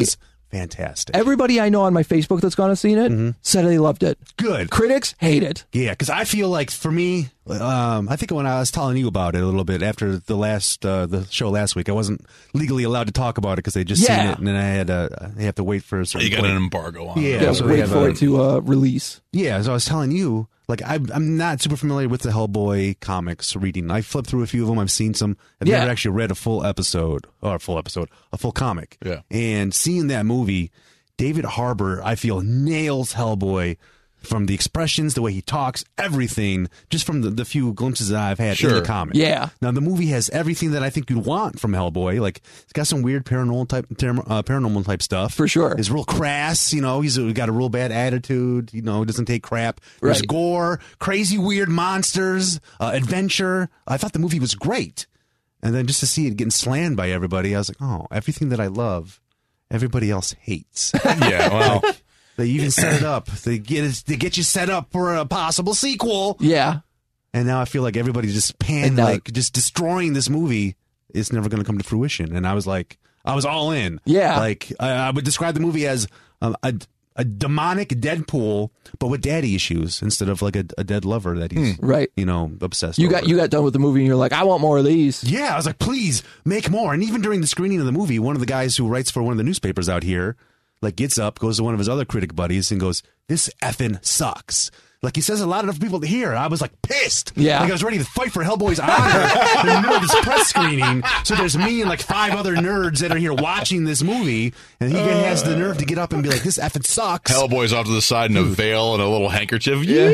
fantastic. Everybody I know on my Facebook that's gone and seen it Mm-hmm. said they loved it. Good. Critics hate it. Yeah, because I feel like for me, um, I think when I was telling you about it a little bit after the last uh, the show last week, I wasn't legally allowed to talk about it because they just Yeah. seen it, and then I had uh, I have to wait for a certain You got point. an embargo on Yeah, it. Yeah, so they wait have for a- it to uh, release. Yeah, so I was telling you, like I, I'm not super familiar with the Hellboy comics reading. I flipped through a few of them. I've seen some. I've Yeah. never actually read a full episode or a full episode, a full comic. Yeah. And seeing that movie, David Harbour, I feel nails Hellboy from the expressions, the way he talks, everything, just from the, the few glimpses that I've had in Sure. the comic. Yeah. Now the movie has everything that I think you'd want from Hellboy. Like it's got some weird paranormal type, term- uh, paranormal type stuff For sure. It's real crass. You know, he's uh, got a real bad attitude. You know, doesn't take crap. There's Right. gore, crazy, weird monsters, uh, adventure. I thought the movie was great, and then just to see it getting slammed by everybody, I was like, oh, everything that I love, everybody else hates. Yeah, well, They even set it up. They get it, they get you set up for a possible sequel. Yeah. And now I feel like everybody's just pan And now- like just destroying this movie. It's never going to come to fruition. And I was like, I was all in. Yeah. Like I, I would describe the movie as um, a a demonic Deadpool, but with daddy issues instead of like a, a dead lover that he's Right. you know obsessed. You over. got you got done with the movie and you're like, I want more of these. Yeah, I was like, please make more. And even during the screening of the movie, one of the guys who writes for one of the newspapers out here, like, gets up, goes to one of his other critic buddies, and goes, "This effing sucks." Like, he says a lot of people to hear. I was like pissed. Yeah. Like, I was ready to fight for Hellboy's honor in the middle of this press screening. So there's me and like five other nerds that are here watching this movie, and he has the nerve to get up and be like, "This effing sucks." Hellboy's off to the side in a veil and a little handkerchief. Yeah.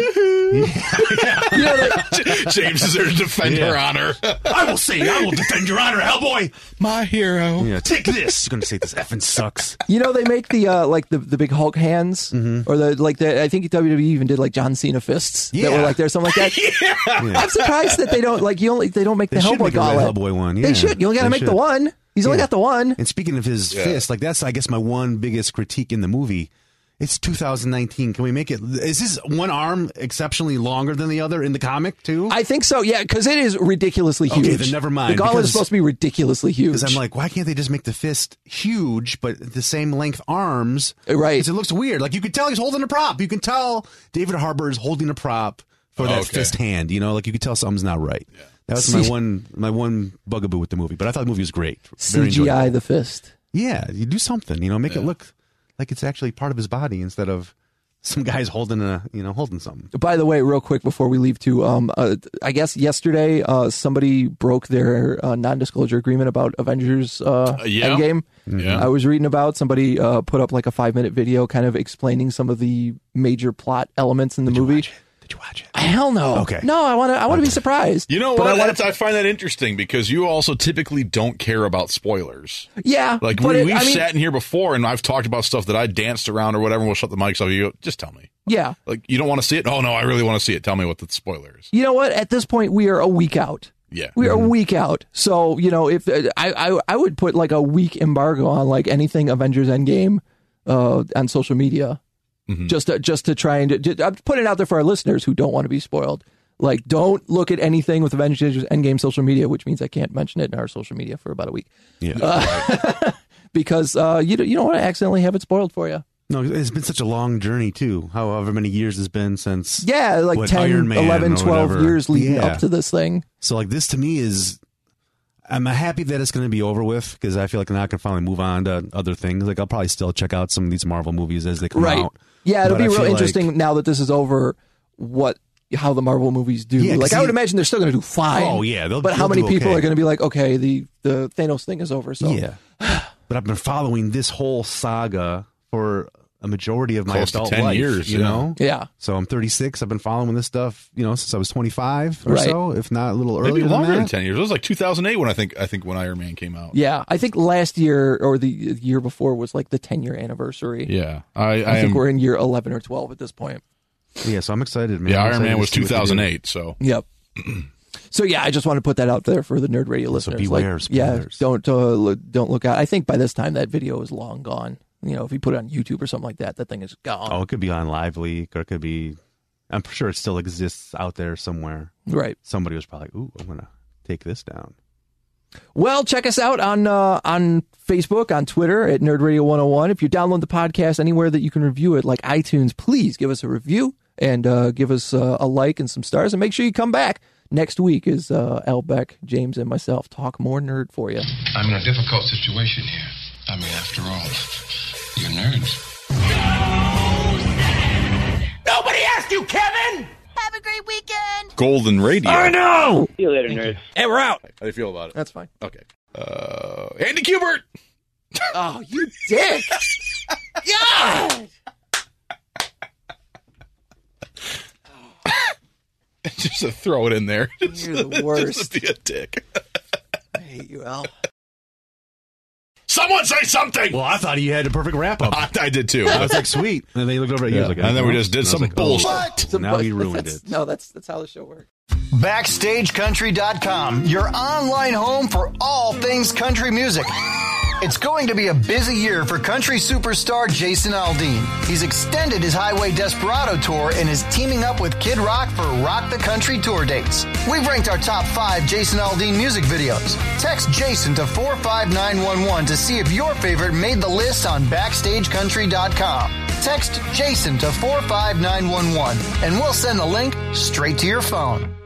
Yeah, like, James is there to defend Yeah. her honor. I will say, I will defend your honor, Hellboy. My hero. Yeah, take this. He's gonna say this effing sucks. you know, they make the uh, like the, the big Hulk hands, or the like the I think W W E even did like John Cena fists that were Yeah. like there, something like that. I'm surprised that they don't like you only they don't make They the should Hellboy make a Red gauntlet. Hellboy one. They Yeah, should. You only got to they make the should. one. He's only Yeah. got the one. And speaking of his Yeah. fist, like that's I guess my one biggest critique in the movie. It's two thousand nineteen. Can we make it? Is this one arm exceptionally longer than the other in the comic too? I think so. Yeah, because it is ridiculously Okay, huge. then never mind, The gauntlet is because- supposed to be ridiculously huge. Because I'm like, why can't they just make the fist huge but the same length arms? Right. 'Cause it looks weird. Like you can tell he's holding a prop. You can tell David Harbour is holding a prop for that Okay. fist hand. You know, like you could tell something's not right. That was C- my one my one bugaboo with the movie. But I thought the movie was great. Very C G I enjoyable. the fist. Yeah, you do something. You know, make it look like it's actually part of his body instead of some guy's holding a you know holding something. By the way, real quick before we leave, too, um, uh, I guess yesterday uh, somebody broke their uh, non-disclosure agreement about Avengers uh, yeah. Endgame. Yeah. I was reading about somebody uh, put up like a five-minute video, kind of explaining some of the major plot elements in the movie. Did you watch it? Hell no. Okay. No, I want to. I want to be surprised. You know But what? I wanna- That's- I find that interesting because you also typically don't care about spoilers. yeah. Like but we, it- we've I mean, sat in here before and I've talked about stuff that I danced around or whatever. And we'll shut the mics off. You go, just tell me. Yeah. Like you don't want to see it? Oh no, I really want to see it. Tell me what the spoiler is. You know what? At this point, we are a week out. Yeah. We are a week out. So, you know, if uh, I, I I would put like a week embargo on like anything Avengers Endgame uh, on social media, Mhm. just to, just to try and just, I'm putting it out there for our listeners who don't want to be spoiled. Like, don't look at anything with Avengers Endgame social media, which means I can't mention it in our social media for about a week Yeah. uh, because uh, you don't, you don't want to accidentally have it spoiled for you. No, it's been such a long journey too. However many years it's been since. Yeah, like What, ten, Iron Man eleven, or twelve whatever. years leading Yeah. up to this thing. So like this to me is, I'm happy that it's going to be over with because I feel like now I can finally move on to other things. Like I'll probably still check out some of these Marvel movies as they come Right. out. Yeah, it'll But I be real feel interesting like- now that this is over. What how the Marvel movies do? Yeah, 'cause like I he- would imagine they're still going to do fine. Oh, yeah, they'll- but how they'll many do people okay. are going to be like, okay, the the Thanos thing is over? So Yeah. But I've been following this whole saga for a majority of my Close to adult ten life, years, you yeah. know? yeah, So I'm thirty-six. I've been following this stuff, you know, since I was twenty-five or Right. so, if not a little Maybe earlier longer than than that. ten years. It was like two thousand eight when I think I think when Iron Man came out. yeah. I think last year or the year before was like the ten year anniversary. Yeah. I, I, I think am, we're in year eleven or twelve at this point. Yeah, so I'm excited, man. yeah, I'm Iron excited Man to was see what they do. two thousand eight. So Yep. So yeah, I just want to put that out there for the Nerd Radio listeners. beware like, of yeah, spoilers. don't uh, lo- don't look out. I think by this time that video is long gone. You know, if you put it on YouTube or something like that, that thing is gone. Oh, it could be on Live Leak or it could be, I'm sure it still exists out there somewhere. Right. Somebody was probably, ooh, I'm going to take this down. Well, check us out on uh, on Facebook, on Twitter at Nerd Radio one oh one. If you download the podcast anywhere that you can review it, like iTunes, please give us a review and uh, give us uh, a like and some stars. And make sure you come back. Next week is uh, Al Beck, James, and myself talk more nerd for you. I'm in a difficult situation here. I mean, after all, you're nerds. Nobody asked you, Kevin! Have a great weekend! Golden Radio. I know! See you later, nerds. And we're out. How do you feel about it? That's fine. Okay. Uh, Andy Kubert! Oh, you dick! God! Just to throw it in there. You're the worst. Just to be a dick. I hate you, Al. Someone say something! Well, I thought he had a perfect wrap up. I, I did too. I was like, sweet. And then he looked over at you. Yeah. Like, And then we just did and I was some like, bullshit. Oh, now he ruined That's- it. No, that's that's how the show works. Backstage Country dot com, your online home for all things country music. It's going to be a busy year for country superstar Jason Aldean. He's extended his Highway Desperado tour and is teaming up with Kid Rock for Rock the Country tour dates. We've ranked our top five Jason Aldean music videos. Text Jason to four five nine one one to see if your favorite made the list on Backstage Country dot com. Text Jason to four five nine one one and we'll send the link straight to your phone.